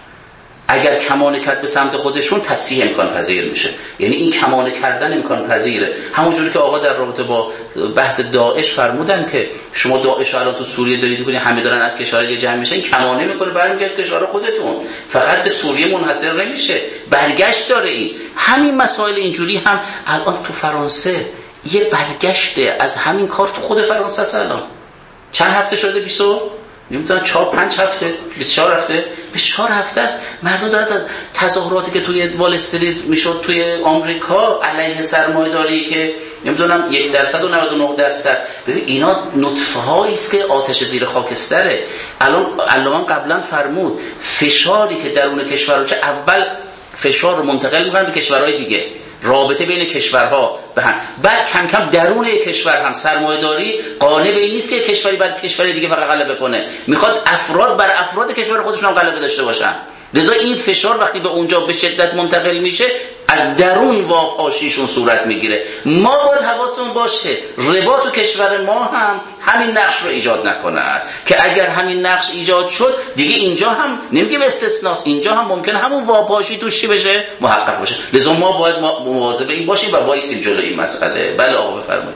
اگر کمانه کرد به سمت خودشون تصحیح امکان پذیر میشه. یعنی این کمانه کردن امکان پذیره. همونجوری که آقا در رابطه با بحث داعش فرمودن که شما داعش رو الان تو سوریه دارید می‌کنید، همه دارن از کشورهای جمع میشن، این کمانه میکنه برمیگرده کشور خودتون. فقط به سوریه منحصر نمیشه، برگشت داره. این همین مسائل اینجوری هم الان تو فرانسه یه برگشته از همین کار تو خود فرانسه است. الان چند هفته شده؟ بیست نمیدونم چهار پنج هفته، بیست و چهار هفته، بیست و چهار هفته است مردم دارن تظاهراتی که توی وال استریت میشد توی آمریکا علیه سرمایه‌داری که نمیدونم یک درصد و نود و نه درصد. ببین اینا نطفه هایی است که آتش زیر خاکستره. الان علامه قبلا فرمود فشاری که درون کشور رو، چه اول فشار رو منتقل می‌کنن به کشورهای دیگه، رابطه بین کشورها به هم. بعد کم کم درون کشور هم سرمایه‌داری قانع به این نیست که کشوری بعد کشوری دیگه فقط غلبه کنه، میخواد افراد بر افراد کشور خودشون هم غلبه داشته باشن. لذا این فشار وقتی به اونجا به شدت منتقل میشه از درون واپاشیشون صورت میگیره. ما باید حواسمون باشه ربا تو کشور ما هم همین نقش رو ایجاد نکنه، که اگر همین نقش ایجاد شد دیگه اینجا هم نمیگه استثناست، اینجا هم ممکنه همون واپاشی توش چی بشه محقق بشه. لذا ما باید مواظب این باشیم و وایسیم جلوی این مسئله. بله آقا بفرمایید.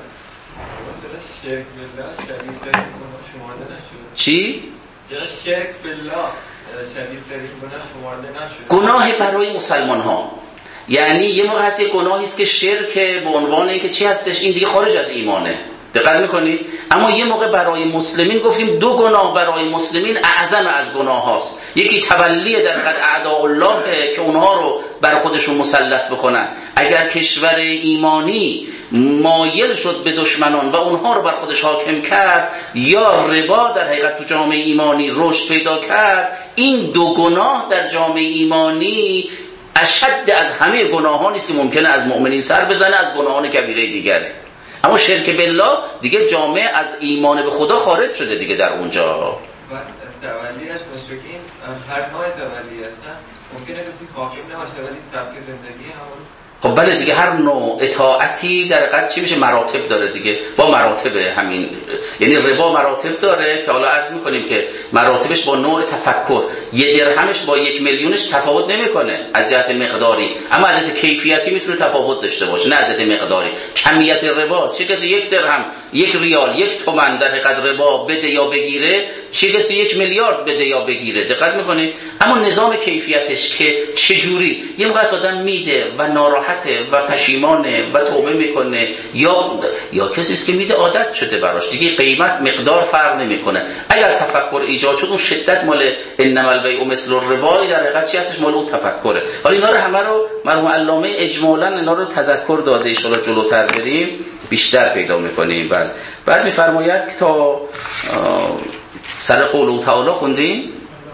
چی؟ شرک بالله گناه برای مسلمان ها، یعنی یه موقع هست یه گناهی است که شرک به عنوان اینکه چی هستش این دیگه خارج از ایمانه، دقت میکنید؟ اما یه موقع برای مسلمین گفتیم دو گناه برای مسلمین اعظم از گناه هاست. یکی تولی در قد اعداء الله که اونها رو بر خودشون مسلط بکنن. اگر کشور ایمانی مایل شد به دشمنان و اونها رو بر خودش حاکم کرد، یا ربا در حقیقت تو جامعه ایمانی رشد پیدا کرد، این دو گناه در جامعه ایمانی اشد از همه گناهانی است که ممکنه از مؤمنین سر بزنه، از گناهان کبیره دیگره. اما شرک بالله دیگه جامعه از ایمان به خدا خارج شده دیگه در اونجا. و تولی از مشرکین هر نوع تولی هستن، ممکنه کسی حاکم نباشه ولی سبک زندگی همون. خب بله دیگه هر نوع اطاعتی در حقیقت چی میشه مراتب داره دیگه، با مراتب همین، یعنی ربا مراتب داره که حالا عرض میکنیم که مراتبش با نوع تفکر، یه درهمش با یک میلیونش تفاوت نمیکنه از جهت مقداری، اما از جهت کیفیتی میتونه تفاوت داشته باشه، نه از جهت مقداری. کمیت ربا، چه کسی یک درهم، یک ریال، یک تومن در حقیقت ربا بده یا بگیره، چه کسی یک میلیارد بده یا بگیره، دقت میکنید؟ اما نظام کیفیتش که چجوری یه موقع آدم میده و ناراحت و پشیمانه و توبه میکنه، یا یا کسی است که میده عادت شده براش دیگه، قیمت مقدار فرق نمیکنه. اگر تفکر ایجاد شد اون شدت مال انما البیع مثل الربا در حقیقت چی هستش؟ مال اون تفکره. حالا اینا رو همه رو مرحوم علامه اجمالاً اینا رو تذکر داده، ان شاءالله جلوتر بریم بیشتر پیدا میکنیم. بعد بعد میفرماید که تا سر قول تعالی خوندیم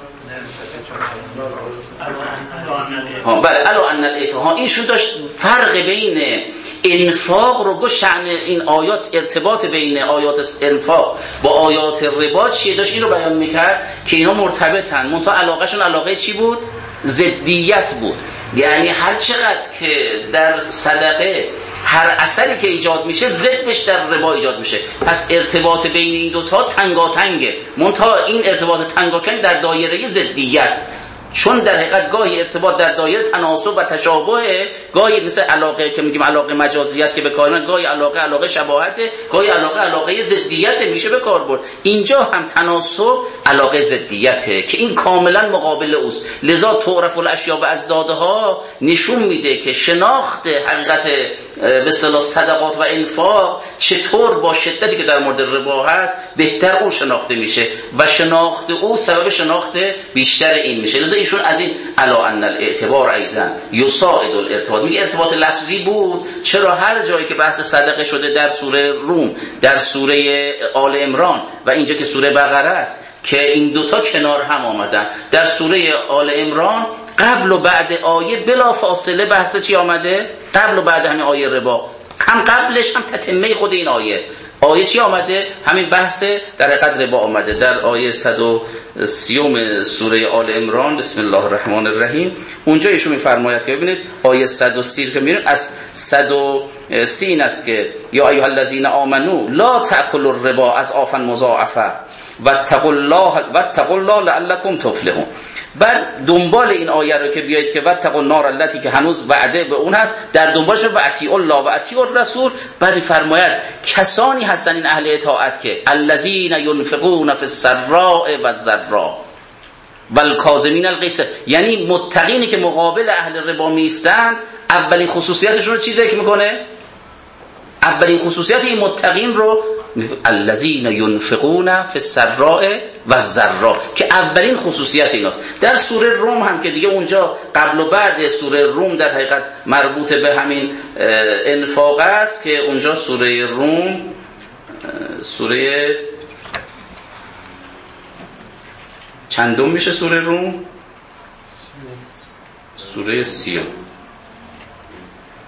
ها بله الا ان الاتهام، ایشون داشت فرق بین انفاق رو، گو شأن این آیات، ارتباط بین آیات انفاق با آیات ربا چیه، داشت این رو بیان میکرد که اینا مرتبطن، منتها علاقهشون علاقه چی بود؟ ضدیت بود. یعنی هر چقدر که در صدقه هر اثری که ایجاد میشه ضدش در ربا ایجاد میشه، پس ارتباط بین این دوتا تنگاتنگه، منتها این ارتباط تنگاتنگ در دایره ضدیت، چون در حقیقت گاهی ارتباط در دایره تناسب و تشابه، گاهی مثل علاقه که میگیم علاقه مجازیت که به کار میاد، گاهی علاقه علاقه شباهت، گاهی علاقه علاقه ضدیت میشه به کار برد. اینجا هم تناسب علاقه ضدیته که این کاملا مقابل اوست. لذا تعرف الاشیاء بازدادها نشون میده که شناخت حقیقت به اصطلاح صدقات و انفاق چطور با شدتی که در مورد ربا هست بهتر اون شناخته میشه و شناخت او سبب شناخت بیشتر این میشه. لذا ایشون از این الا ان الاعتبار ایضا یساعد الارتباط میگه ارتباط لفظی بود. چرا هر جایی که بحث صدقه شده در سوره روم، در سوره آل عمران و اینجا که سوره بقره است که این دوتا کنار هم آمدن، در سوره آل عمران قبل و بعد آیه بلا فاصله بحث چی آمده؟ قبل و بعد همین آیه ربا، هم قبلش هم تتمه خود این آیه. آیه چی آمده؟ همین بحث در حقیقت ربا آمده در آیه صد و سی سوره آل عمران. بسم الله الرحمن الرحیم. اونجا ایشون میفرماید که ببینید آیه صد و سی که میبینید از صد و سی این است که یا ایها الذین آمنو لا تأکلوا الربا اضعافا مضاعفه واتقوا الله واتقوا الله لعلکم تفلحون. بعد دنبال این آیه رو که بیایید که واتقوا النار التي که هنوز وعده به اون هست، در دنبالش به اطیعوا الله و اطیعوا الرسول. بعد فرماید کسانی هستن این اهل اطاعت که الذین ينفقون فی السراء والضراء والکاظمین الغیظ، یعنی متقینی که مقابل اهل ربا میستند. اولین خصوصیتشون رو چی ذکر میکنه؟ اولین خصوصیت این متقین رو الذین ينفقون فی السراء والضراء که اولین خصوصیت ایناست. در سوره روم هم که دیگه اونجا قبل و بعد سوره روم در حقیقت مربوط به همین انفاق است که اونجا سوره روم سوره چندم میشه؟ سوره روم سوره سیوم.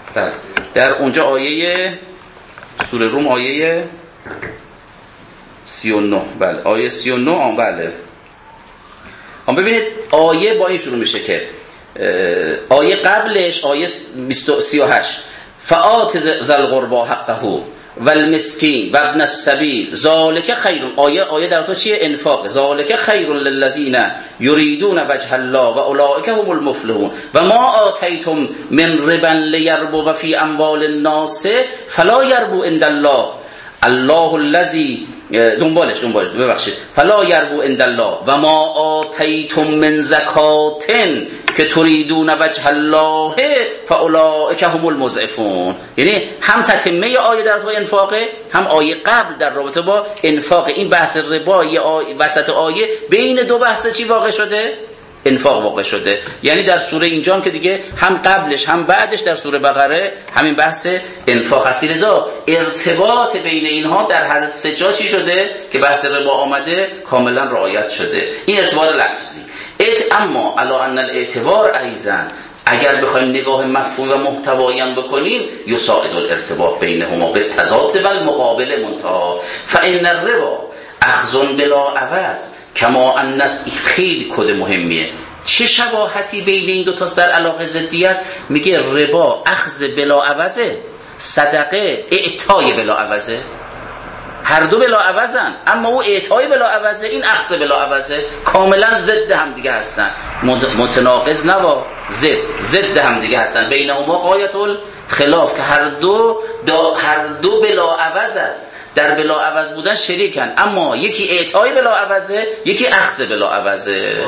بله. در اونجا آیه سوره روم آیه سی و نه، بله آیه سی و نه آن بله. هم ببینید آیه با این شروع میشه که آیه قبلش آیه سی و هشت فآت ذی القربى حقه والمسکین و ابن السبیل ذالک خیر. آیه آیه در تو چیه؟ انفاق. ذالک خیر للذین یریدون وجه الله و اولئک هم المفلحون و ما آتیتم من ربا لیربو فی اموال الناس فلا یربو عند الله الله الذی دنبالش دنبالش ببخشید فلا یربو عند الله و ما آتیتم من زکات که تریدون وجه الله فاولئک هم المضعفون. یعنی هم تتمه آیه در تو انفاقه، هم آیه قبل در رابطه با انفاق. این بحث ربا وسط آیه بین دو بحث چی واقع شده؟ انفاق واقع شده. یعنی در سوره اینجا که دیگه هم قبلش هم بعدش در سوره بقره همین بحث انفاق هست. لذا ارتباط بین اینها در هر سه جا چی شده که بحث ربا آمده کاملا رعایت شده. این ارتباط لفظی. ات اما علی ان الاعتبار ایضا اگر بخوایم نگاه مفهومی و محتوایی هم بکنیم یساعد الارتباط بینهما به تضاد و المقابل منتها فان الربا اخذ بلا عوض کما الناس. خیلی کد مهمیه. چه شباهتی بین این دو تاست در علاقه ضدیت؟ میگه ربا اخذ بلا عوضه، صدقه اعطای بلا عوضه. هر دو بلا عوضن، اما او اعطای بلا عوضه، این اخذ بلا عوضه. کاملا ضد هم دیگه هستن، متناقض نوا، ضد ضد هم دیگه هستن. بینهما غایت الخلاف که هر دو هر دو بلا عوض است، در بلا عوض بودن شریکن، اما یکی اعطای بلا عوضه، یکی اخذ بلا عوضه.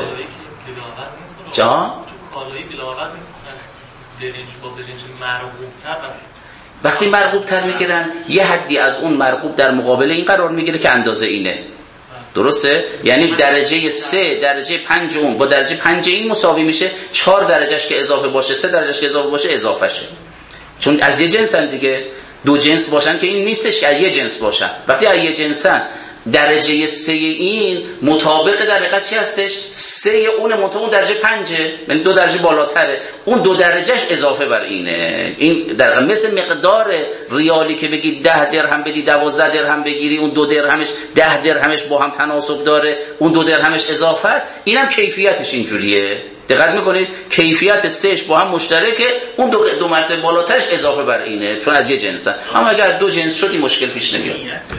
جا کالایی بلا عوض نیست، دلیل با دلیل مرغوب‌تر. وقتی مرغوب تر میگیرن یه حدی از اون مرغوب در مقابل این قرار میگیره که اندازه اینه. درسته؟ یعنی درجه سه درجه پنج اون با درجه پنج این مساوی میشه. چهار درجهش که اضافه باشه، سه درجهش که اضافه باشه اضافه شه. چون از یه جنسن دیگه. دو جنس باشن که این نیستش که از یه جنس باشن. وقتی از یه جنسن درجه سه این مطابق در حقیقت چی هستش؟ سه اون منطقه اون درجه پنجه، یعنی دو درجه بالاتره. اون دو درجهش اضافه بر اینه. این در مثل مقدار ریالی که بگی ده درهم بدی دوازده درهم بگیری، اون دو درهمش ده درهمش با هم تناسب داره، اون دو درهمش اضافه است. اینم کیفیتش اینجوریه. دقت میکنید کیفیت سهش با هم مشترکه، اون دو, دو مرتبه بالاترش اضافه بر اینه چون از یه جنسن. اما اگر دو جنس شد این مشکل پیش نمیاد.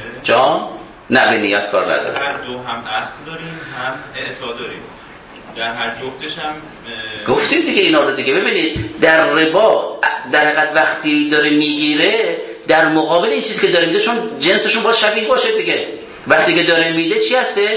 جا نه به نیت کار نداره. هر دو هم اصل داریم هم اعطا داریم، در هر جفتش هم گفتیم دیگه اینا رو دیگه. ببینید در ربا در حقیقت وقتی داره میگیره در مقابل این چیزی که داره میده، چون جنسشون باید شبیه باشه دیگه. وقتی که داره میده چی هستش؟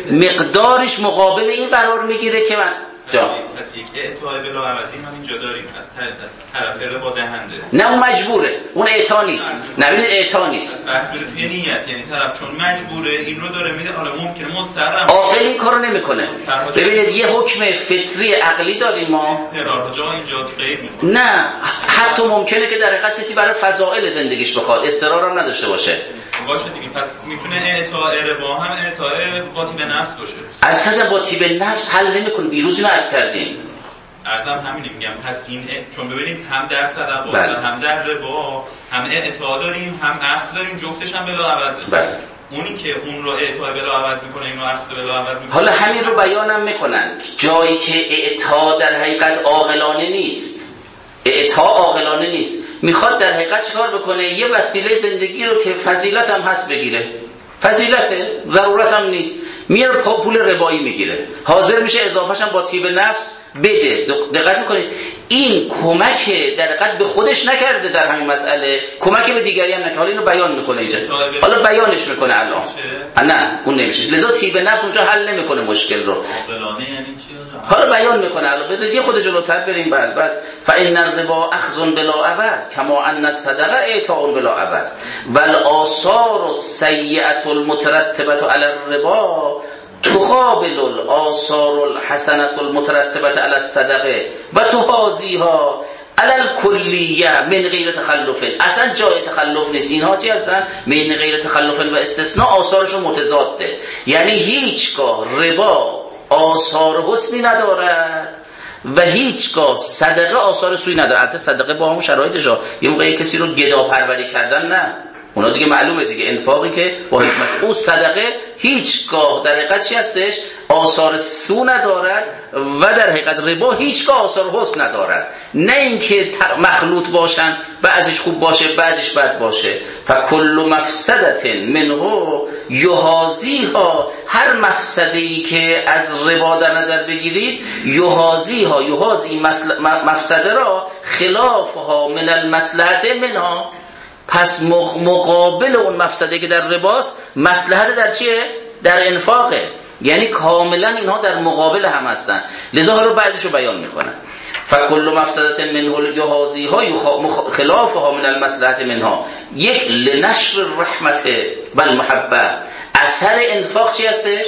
مقدارش مقابل این قرار میگیره که من جا پس یک اعطای بلا عوضی هم اینجا داریم از طرف ربا دهنده. نه اون مجبوره، اون اعطا نیست. نبینید اعطا نیست. بحث بره توی نیت، یعنی طرف چون مجبوره این رو داره میده. حالا ممکنه مسترم عاقل این کارو نمیکنه. ببینید یه حکم فطری عقلی داریم ما. جا اینجا غیر میکنه. نه حتی ممکنه که در حقیقت کسی برای فضائل زندگیش بخواد استقرار هم نداشته باشه. باشه دیگه. پس میتونه اعطای ربا هم اعطای با طیب نفس باشه. از کذا با طیب نفس حل نمیکنه. دیروز اینو عرض کردیم. ارزم همین میگم. پس این چون ببینید هم در صدقه هم در ربا هم اعطا داریم هم اخذ داریم، جفتش هم بلا عوضه. بله. اونی که اون رو اعطا بلا عوض میکنه اینو اخذ بلا عوض میکنه. حالا همین رو بیانم میکنن جایی که اعطا در حقیقت عاقلانه نیست. اعطا عاقلانه نیست. میخواد در حقیقت چیکار بکنه؟ یه وسیله زندگی رو که فضیلت هم هست بگیره. فضیلته، ضرورت هم نیست. میره پول ربایی میگیره، حاضر میشه اضافهش هم با طیب نفس بده. دقت میکنید این کمک در حقیقت به خودش نکرده در همین مسئله، کمک به دیگری هم نکرده. حالا اینو بیان میکنه اینجا، حالا بیانش میکنه الان. نه اون نمیشه. لذا طیب نفس اونجا حل نمیکنه مشکل رو. عاقلانه یعنی چی؟ حالا بیان میکنه الان. بذار یه خود جلوتر بریم. بعد بعد فان الربا اخذ بلا عوض کما ان الصدقه اعطاء بلا عوض والآثار السیئه المترتبه علی الربا تقابل الآثار الحسنة المترتبة على الصدقه و تحازیها علی الکلیه من غیر تخلف. اصلا جای تخلف نیست. اینها چی هستن؟ من غیر تخلف و استثناء آثارشون متضاده. یعنی هیچگاه ربا آثار حسنی ندارد و هیچگاه صدقه آثار سوی نداره. البته صدقه با همون شرایطش ها، یه موقع کسی رو گدا پروری کردن نه، اونا دیگه معلومه دیگه، انفاقی که با حکمت. او صدقه هیچگاه در حقیقت چی هستش؟ آثار سو ندارد و در حقیقت ربا هیچگاه آثار حسن ندارد. نه اینکه مخلوط باشن، بعضیش خوب باشه بعضیش بد باشه. فکل مفسدت منه یحاذیها، هر مفسده‌ای که از ربا در نظر بگیرید یحاذیها، یحاذی مفسده را خلافها من المصلحت منها، پس مقابل اون مفسده که در رباست مصلحت در چیه؟ در انفاقه. یعنی کاملا اینها در مقابل هم هستن. لذا حالا بعدش رو بیان میکنن. فکل مفسدت منه یحاذیها خلافها من المصلحت منها. یک، لنشر الرحمت و المحبه، اثر انفاق چی هستش؟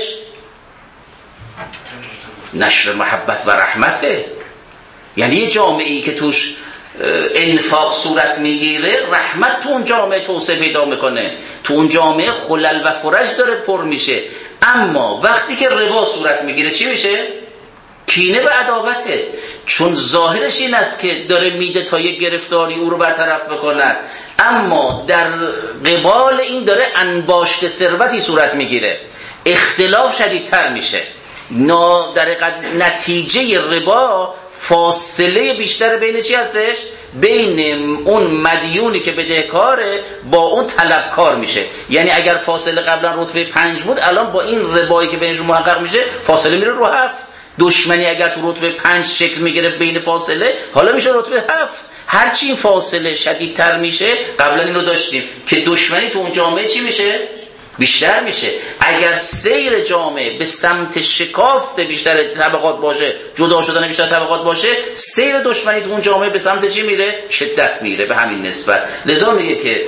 نشر محبت و رحمته. یعنی یه جامعه‌ای که توش انفاق صورت میگیره، رحمت تو اون جامعه توسعه پیدا میکنه، تو اون جامعه خلل و فرج داره پر میشه. اما وقتی که ربا صورت میگیره چی میشه؟ کینه و عداوته، چون ظاهرش این است که داره میده تا یک گرفتاری او رو برطرف بکنن، اما در قبال این داره انباشت ثروتی صورت میگیره، اختلاف شدیدتر میشه. نا در نتیجه ربا فاصله بیشتر بین چی هستش؟ بین اون مدیونی که بدهکاره با اون طلبکار میشه. یعنی اگر فاصله قبلا رتبه پنج بود، الان با این ربایی که بینشون محقق میشه فاصله میره رو هفت. دشمنی اگر تو رتبه پنج شکل میگیره بین فاصله، حالا میشه رتبه هفت. هرچی این فاصله شدیدتر میشه، قبلا اینو داشتیم که دشمنی تو اون جامعه چی میشه؟ بیشتر میشه. اگر سیر جامعه به سمت شکافت بیشتر طبقات باشه، جدا شدن بیشتر طبقات باشه، سیر دشمنی تو اون جامعه به سمت چی میره؟ شدت میره. به همین نسبت لذا میگه که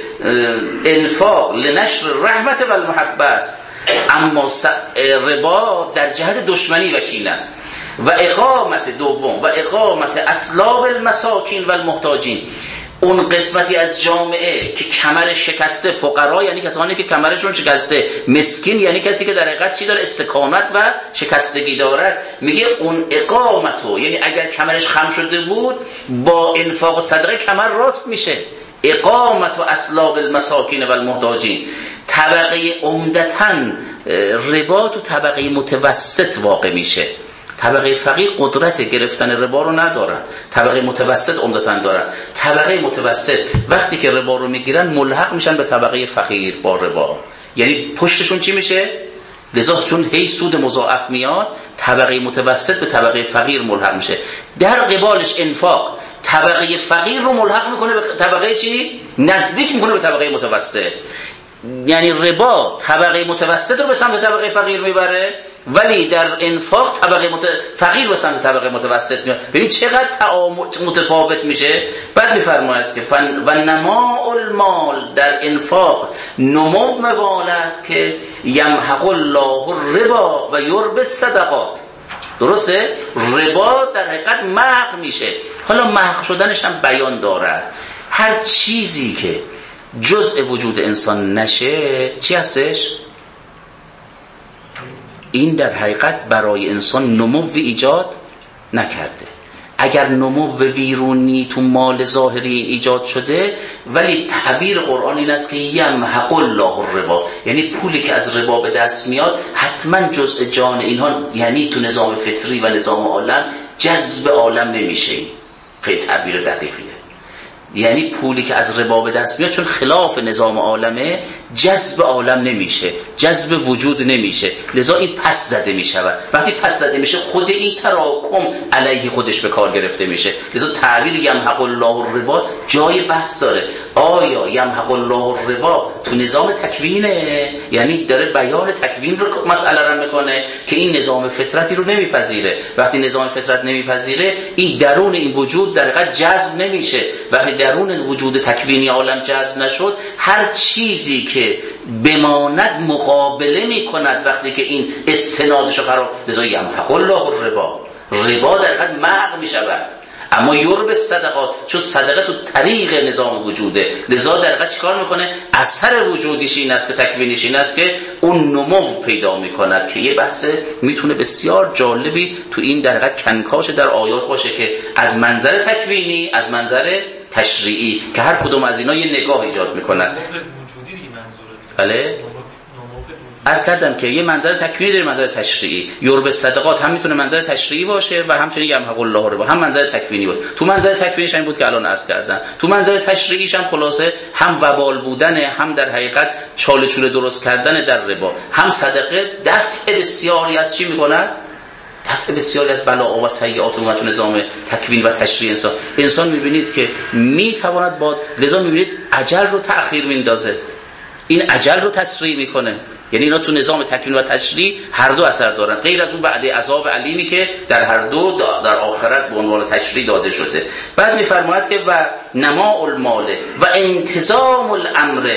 انفاق لنشر رحمت و المحبه است، اما ربا در جهت دشمنی و کینه است. و اقامت دوم، و اقامت اسلاب المساکین و المحتاجین، اون قسمتی از جامعه که کمر شکسته، فقرا یعنی کسانی که کمرشون شکسته، مسکین یعنی کسی که در حقیقت چی داره؟ استقامت و شکستگی دارد. میگه اون اقامتو، یعنی اگر کمرش خم شده بود با انفاق و صدقه کمر راست میشه. اقامت و اسلاب المساکین و المحتاجین، طبقه عمدتاً ربا تو طبقه متوسط واقع میشه. طبقه فقیر قدرت گرفتن ربا رو ندارن، طبقه متوسط عمدتاً دارن. طبقه متوسط وقتی که ربا رو میگیرن ملحق میشن به طبقه فقیر با ربا، یعنی پشتشون چی میشه؟ لذا چون هی سود مضاعف میاد، طبقه متوسط به طبقه فقیر ملحق میشه. در قبالش انفاق طبقه فقیر رو ملحق میکنه به طبقه چی؟ نزدیک میکنه به طبقه متوسط. یعنی ربا طبقه متوسط رو به سمت طبقه فقیر میبره، ولی در انفاق طبقه مت... فقیر به سمت طبقه متوسط میاد. ببین چقدر متفاوت میشه. بعد میفرماید که فن... و نماء المال، در انفاق نمو موال است که یمحق الله الربا و یربی الصدقات. درسته؟ ربا در حقیقت محق میشه. حالا محق شدنش هم بیان دارد. هر چیزی که جزء وجود انسان نشه چی هستش؟ این در حقیقت برای انسان نمو ایجاد نکرده. اگر نمو بیرونی تو مال ظاهری ایجاد شده، ولی تعبیر قرآن این است که یمحق الله الربا، یعنی پولی که از ربا به دست میاد حتما جزء جان اینها، یعنی تو نظام فطری و نظام عالم جذب عالم نمیشه. خیلی تعبیر دقیقیه. یعنی پولی که از ربا به دست میاد چون خلاف نظام عالمه، جذب عالم نمیشه، جذب وجود نمیشه، لذا این پس زده میشود. وقتی پس زده میشه خود این تراکم علیه خودش به کار گرفته میشه. لذا تعبیر یمحق الله الربا جای بحث داره. آیا یمحق الله الربا تو نظام تکوینه؟ یعنی داره بیان تکوین رو مسئله رو میکنه که این نظام فطرتی رو نمیپذیره. وقتی نظام فطرت نمیپذیره، این درون این وجود در حقیقت جذب نمیشه. وقتی درون وجود تکوینی عالم جذب نشد، هر چیزی که بماند مقابله میکند وقتی که این استنادشو خراب. لذا یمحق الله الربا، ربا در حقیقت محق میشود. اما یرب صدقات چون صدقه تو طریق نظام وجوده، لذا در حقیقت چیکار میکنه؟ اثر وجودیش این است که تکوینیش این است که اون نمو پیدا میکند که یه بحث میتونه بسیار جالبی تو این در حقیقت کنکاش در آیات باشه که از منظر تکوینی، از منظر تشریعی که هر کدوم از اینا یه نگاه ایجاد میکنن. بله عرض کردم که یه منظر تکوینی داره، منظر تشریعی. یرب صدقات هم میتونه منظر تشریعی باشه و همچنین یمحق الله رو هم منظر تکوینی باشه. تو منظر تکوینیش این بود که الان عرض کردم، تو منظر تشریعیش هم خلاصه هم وبال بودن، هم در حقیقت چاله چوله درست کردن در ربا، هم صدقه دفع بسیاری از چی میکنه؟ دفع بسیاری از بلاء و سیئات و نظام تکوین و تشریع انسان. انسان میبینید که میتواند با لذا میبینید اجل رو تأخیر میندازه، این اجل رو تسریع میکنه. یعنی اینا تو نظام تکوین و تشریع هر دو اثر دارن، غیر از اون بعد عذاب علیمی که در هر دو در آخرت به عنوان تشریع داده شده. بعد میفرماید که و نماء المال و انتظام الامر،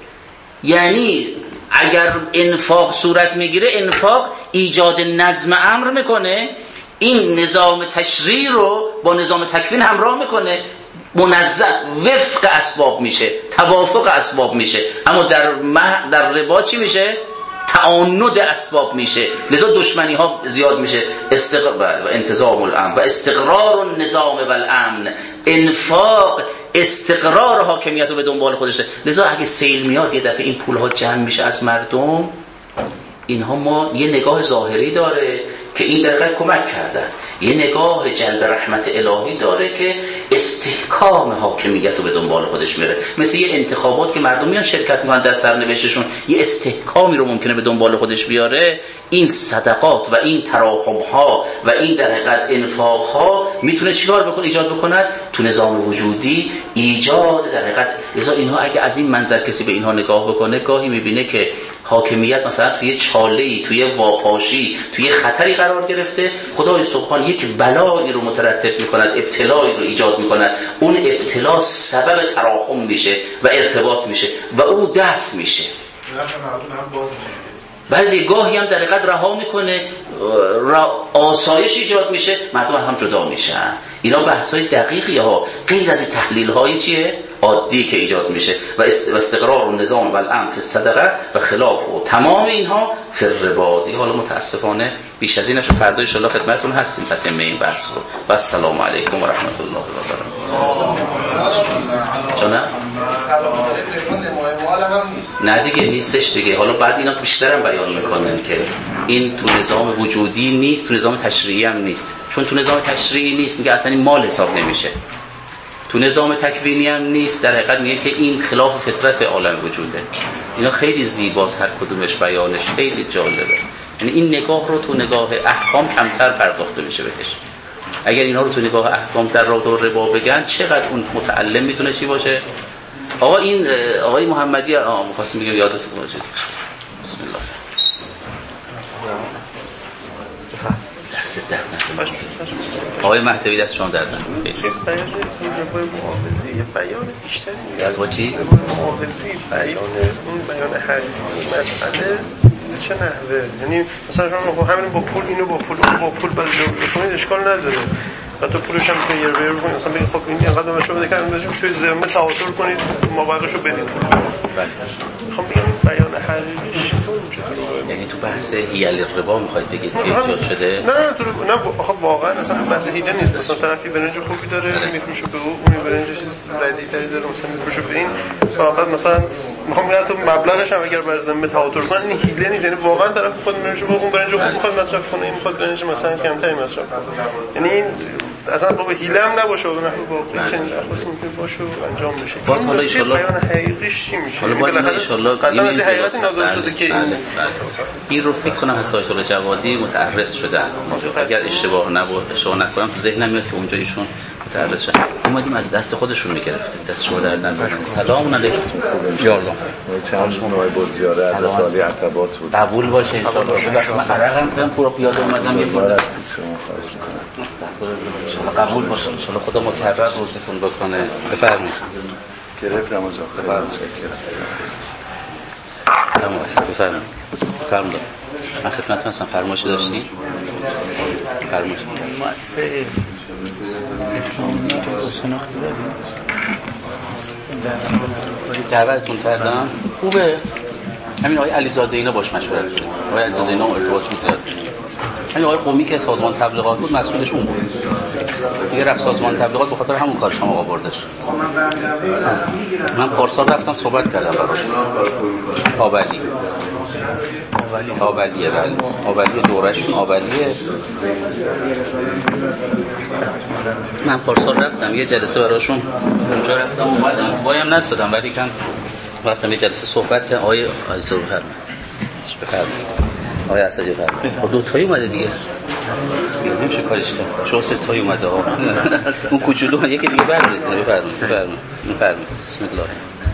یعنی اگر انفاق صورت میگیره، انفاق ایجاد نظم امر میکنه، این نظام تشریع رو با نظام تکوین همراه میکنه، منظم وفق اسباب میشه، توافق اسباب میشه. اما در مح... در ربا چی میشه؟ تعاند اسباب میشه، لذا دشمنی ها زیاد میشه. استقرار و انتظام الامر و استقرار النظام و الامن، انفاق استقرار حاکمیت رو به دنبال خودش داره. لذا اگه سیل میاد یه دفعه این پول ها جمع میشه از مردم، اینها ما یه نگاه ظاهری داره که این در حقیقت کمک کردن، یه نگاه جلب رحمت الهی داره که استحکام حاکمیت رو به دنبال خودش میره. مثل یه انتخابات که مردم میان شرکت میکنن در سرنوشتشون، یه استحکامی رو ممکنه به دنبال خودش بیاره. این صدقات و این تراحم ها و این در حقیقت انفاق ها میتونه چیکار بکنه؟ ایجاد بکنه تو نظام وجودی ایجاد در حقیقت. لذا اینها اگه از این منظر کسی به اینها نگاه بکنه، گاهی میبینه که حاکمیت مثلا توی چاله‌ای، توی واپاشی، توی خطری قرار گرفته، خدای سبحان یک بلایی رو مترتب میکند، ابتلایی رو ایجاد میکند، اون ابتلا سبب تراحم میشه و ارتباط میشه و او دفع میشه. بعد گاهی هم در حقیقت رها میکنه، آسایش ایجاد میشه، مردم هم جدا میشن. اینا بحثای دقیقی ها، غیر از تحلیل های چیه عادی که ایجاد میشه. و استقرار النظام و الامن فی الصدقه و خلاف و تمام اینها فی الربا. حالا متاسفانه بیش از اینش فردا ان شاء الله خدمتتون هستیم تتمه این بحث رو. و السلام علیکم و رحمت الله و برکاته. چون نه دیگه نیستش دیگه. حالا بعد اینا بیشترم بیان میکنن که این تو نظام وجودی نیست، تو نظام تشریعی هم نیست. چون تو نظام تشریعی نیست میگه اصلا این مال حساب نمیشه، تو نظام تکوینی هم نیست، در حقیقت میگه که این خلاف فطرت عالم وجوده. اینا خیلی زیباست، هر کدومش بیانش خیلی جالبه. یعنی این نگاه رو تو نگاه احکام کمتر پرداخته میشه بهش. اگر اینا رو تو نگاه احکام در رابطه با ربا بگن، چقدر اون متعلم میتونه چی باشه. آقا این آقای محمدی آ می‌خواستم بگم یادتون باشه. بسم الله. دست درد نکنه. آقای مهدوی دست شما درد نکنه. بیان معاوضی، بیان بیشتری از با چی؟ معاوضی، بیان اون بیان حقیقی مسئله چه نحوه. یعنی مثلا شما همین با پول اینو با پول با پول باز بکنید اشکال نداره. حتی پولش هم پیر ویر کنید، مثلا بگید خب این اینقدر ما شما بده بزنیم توی زمین تعادل کنید، مابقیشو بدید. بله. میخوام بگم بیان حقیقیش چطور میشه؟ یعنی تو بحث هیل ربا میخواید بگید که ایجاد شده؟ نه تو نه خب واقعا اصلا بحث هیله نیست. مثلا طرفی برنج خوبی داره میفروشه به اون، اون برنج چیز ردی‌تری داره مثلا میفروشه به این. بعد مثلا میخوام بگم تو مبلغش هم اگر بر زمین تعادل کنه این هیله نیست. یعنی واقعا طرف خود برنج رو اون برنج خوب میخواد مصرف کنه، این میخواد برنج مثلا کمتری مصرف کنه. یعنی این اصلا با هیله هم نباشه، به نحو واقعی چنین درخواست میتونه باشه و انجام بشه. بعد حالا ان شاء الله بیان حقیقیش چی میشه؟ حالا باید ان شاء الله این حقیقت نازل شده که این رو فکر کنم از آیت الله جوادی متعرض شدن. اگر اشتباه نبود اشتباه نکنم تو ذهنم میاد که اونجا ایشون متعرض شدن. اومدیم از دست خودشون میگرفتیم، دست شما در نکنه. سلام علیکم. یالا چند شما با زیارت از عالی عتبات بود. قبول باشه ان شاء الله. من عرقم کردم پورا پیاده اومدم یه بار شما قبول باشه ان شاء الله. خدا مکرر روزتون بکنه. بفرمایید. گرفتم از آخر. اما هست بفرمایید بفرمایید من خدمتتون هستم فرمایش داشتین فرمایش مؤسسه اسلامی تو شناخته داریم دعوتتون کردم خوبه همین آقای علیزاده اینا باش مشورت کنید آقای علیزاده اینا ارتباطشون زیاد همین آقای قمی که سازمان تبلیغات بود مسئولش اون بود دیگه رفت سازمان تبلیغات به خاطر همون کارش هم آقا بردش من پارسال رفتم صحبت کردم براش آبلی آبلیه بله آبلی دورشون آبلیه من پارسال رفتم یه جلسه براشون اونجا رفتم اومدم بایم نستدم ولی کن رفتم یه جلسه صحبت کردم آقای علیزاده بفرمایید بفرمایید آقای اسدی بفرمایید خب دو تایی اومده دیگه نمیشه کارش کرد شو سه تایی اومده ها اون کوچولو یکی دیگه برده بفرمایید بفرمایید بفرمایید بسم الله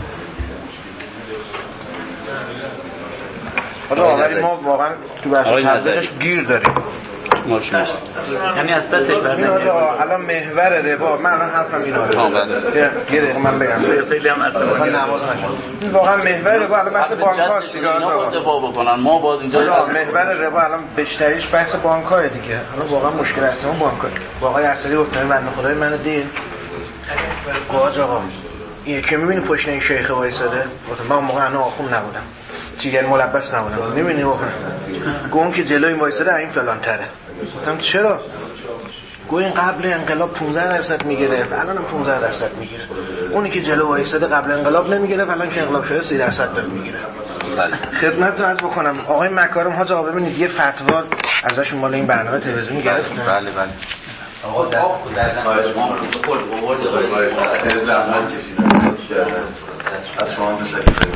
حالا ولی ما واقعا تو بحث تبلیغش گیر داریم یعنی از دستش برنمیاد الان محور ربا من الان حرفم اینه یه دقیقه من بگم خیلی هم اصلا نماز نشد این واقعا محور ربا الان بحث بانک‌هاست دیگه آقا ما باید اینجا محور ربا الان بیشتریش بحث بانک‌ها دیگه الان واقعا مشکل هست اون بانک‌ها واقعا اصلی گفتن بنده خدای منو دین گاج آقا این که می‌بینی پشت این شیخ وایساده گفتم من موقع انا آخوم نبودم تیگر ملبس نبودم نمی‌بینی واقعا گون که جلوی وایساده این فلان تره گفتم چرا گو این قبل انقلاب پانزده درصد میگرفت الان هم پانزده درصد میگیره اونی که جلو وایساده قبل انقلاب نمیگرفت الان که انقلاب شده سی درصد داره میگیره خدمتتون عرض بکنم آقای مکارم حاج آقا ببینید یه فتوا ازشون مال این برنامه تلویزیونی گرفتن بله بله آقا در خواهش ما خود آورد از زحمت کشیدن از شما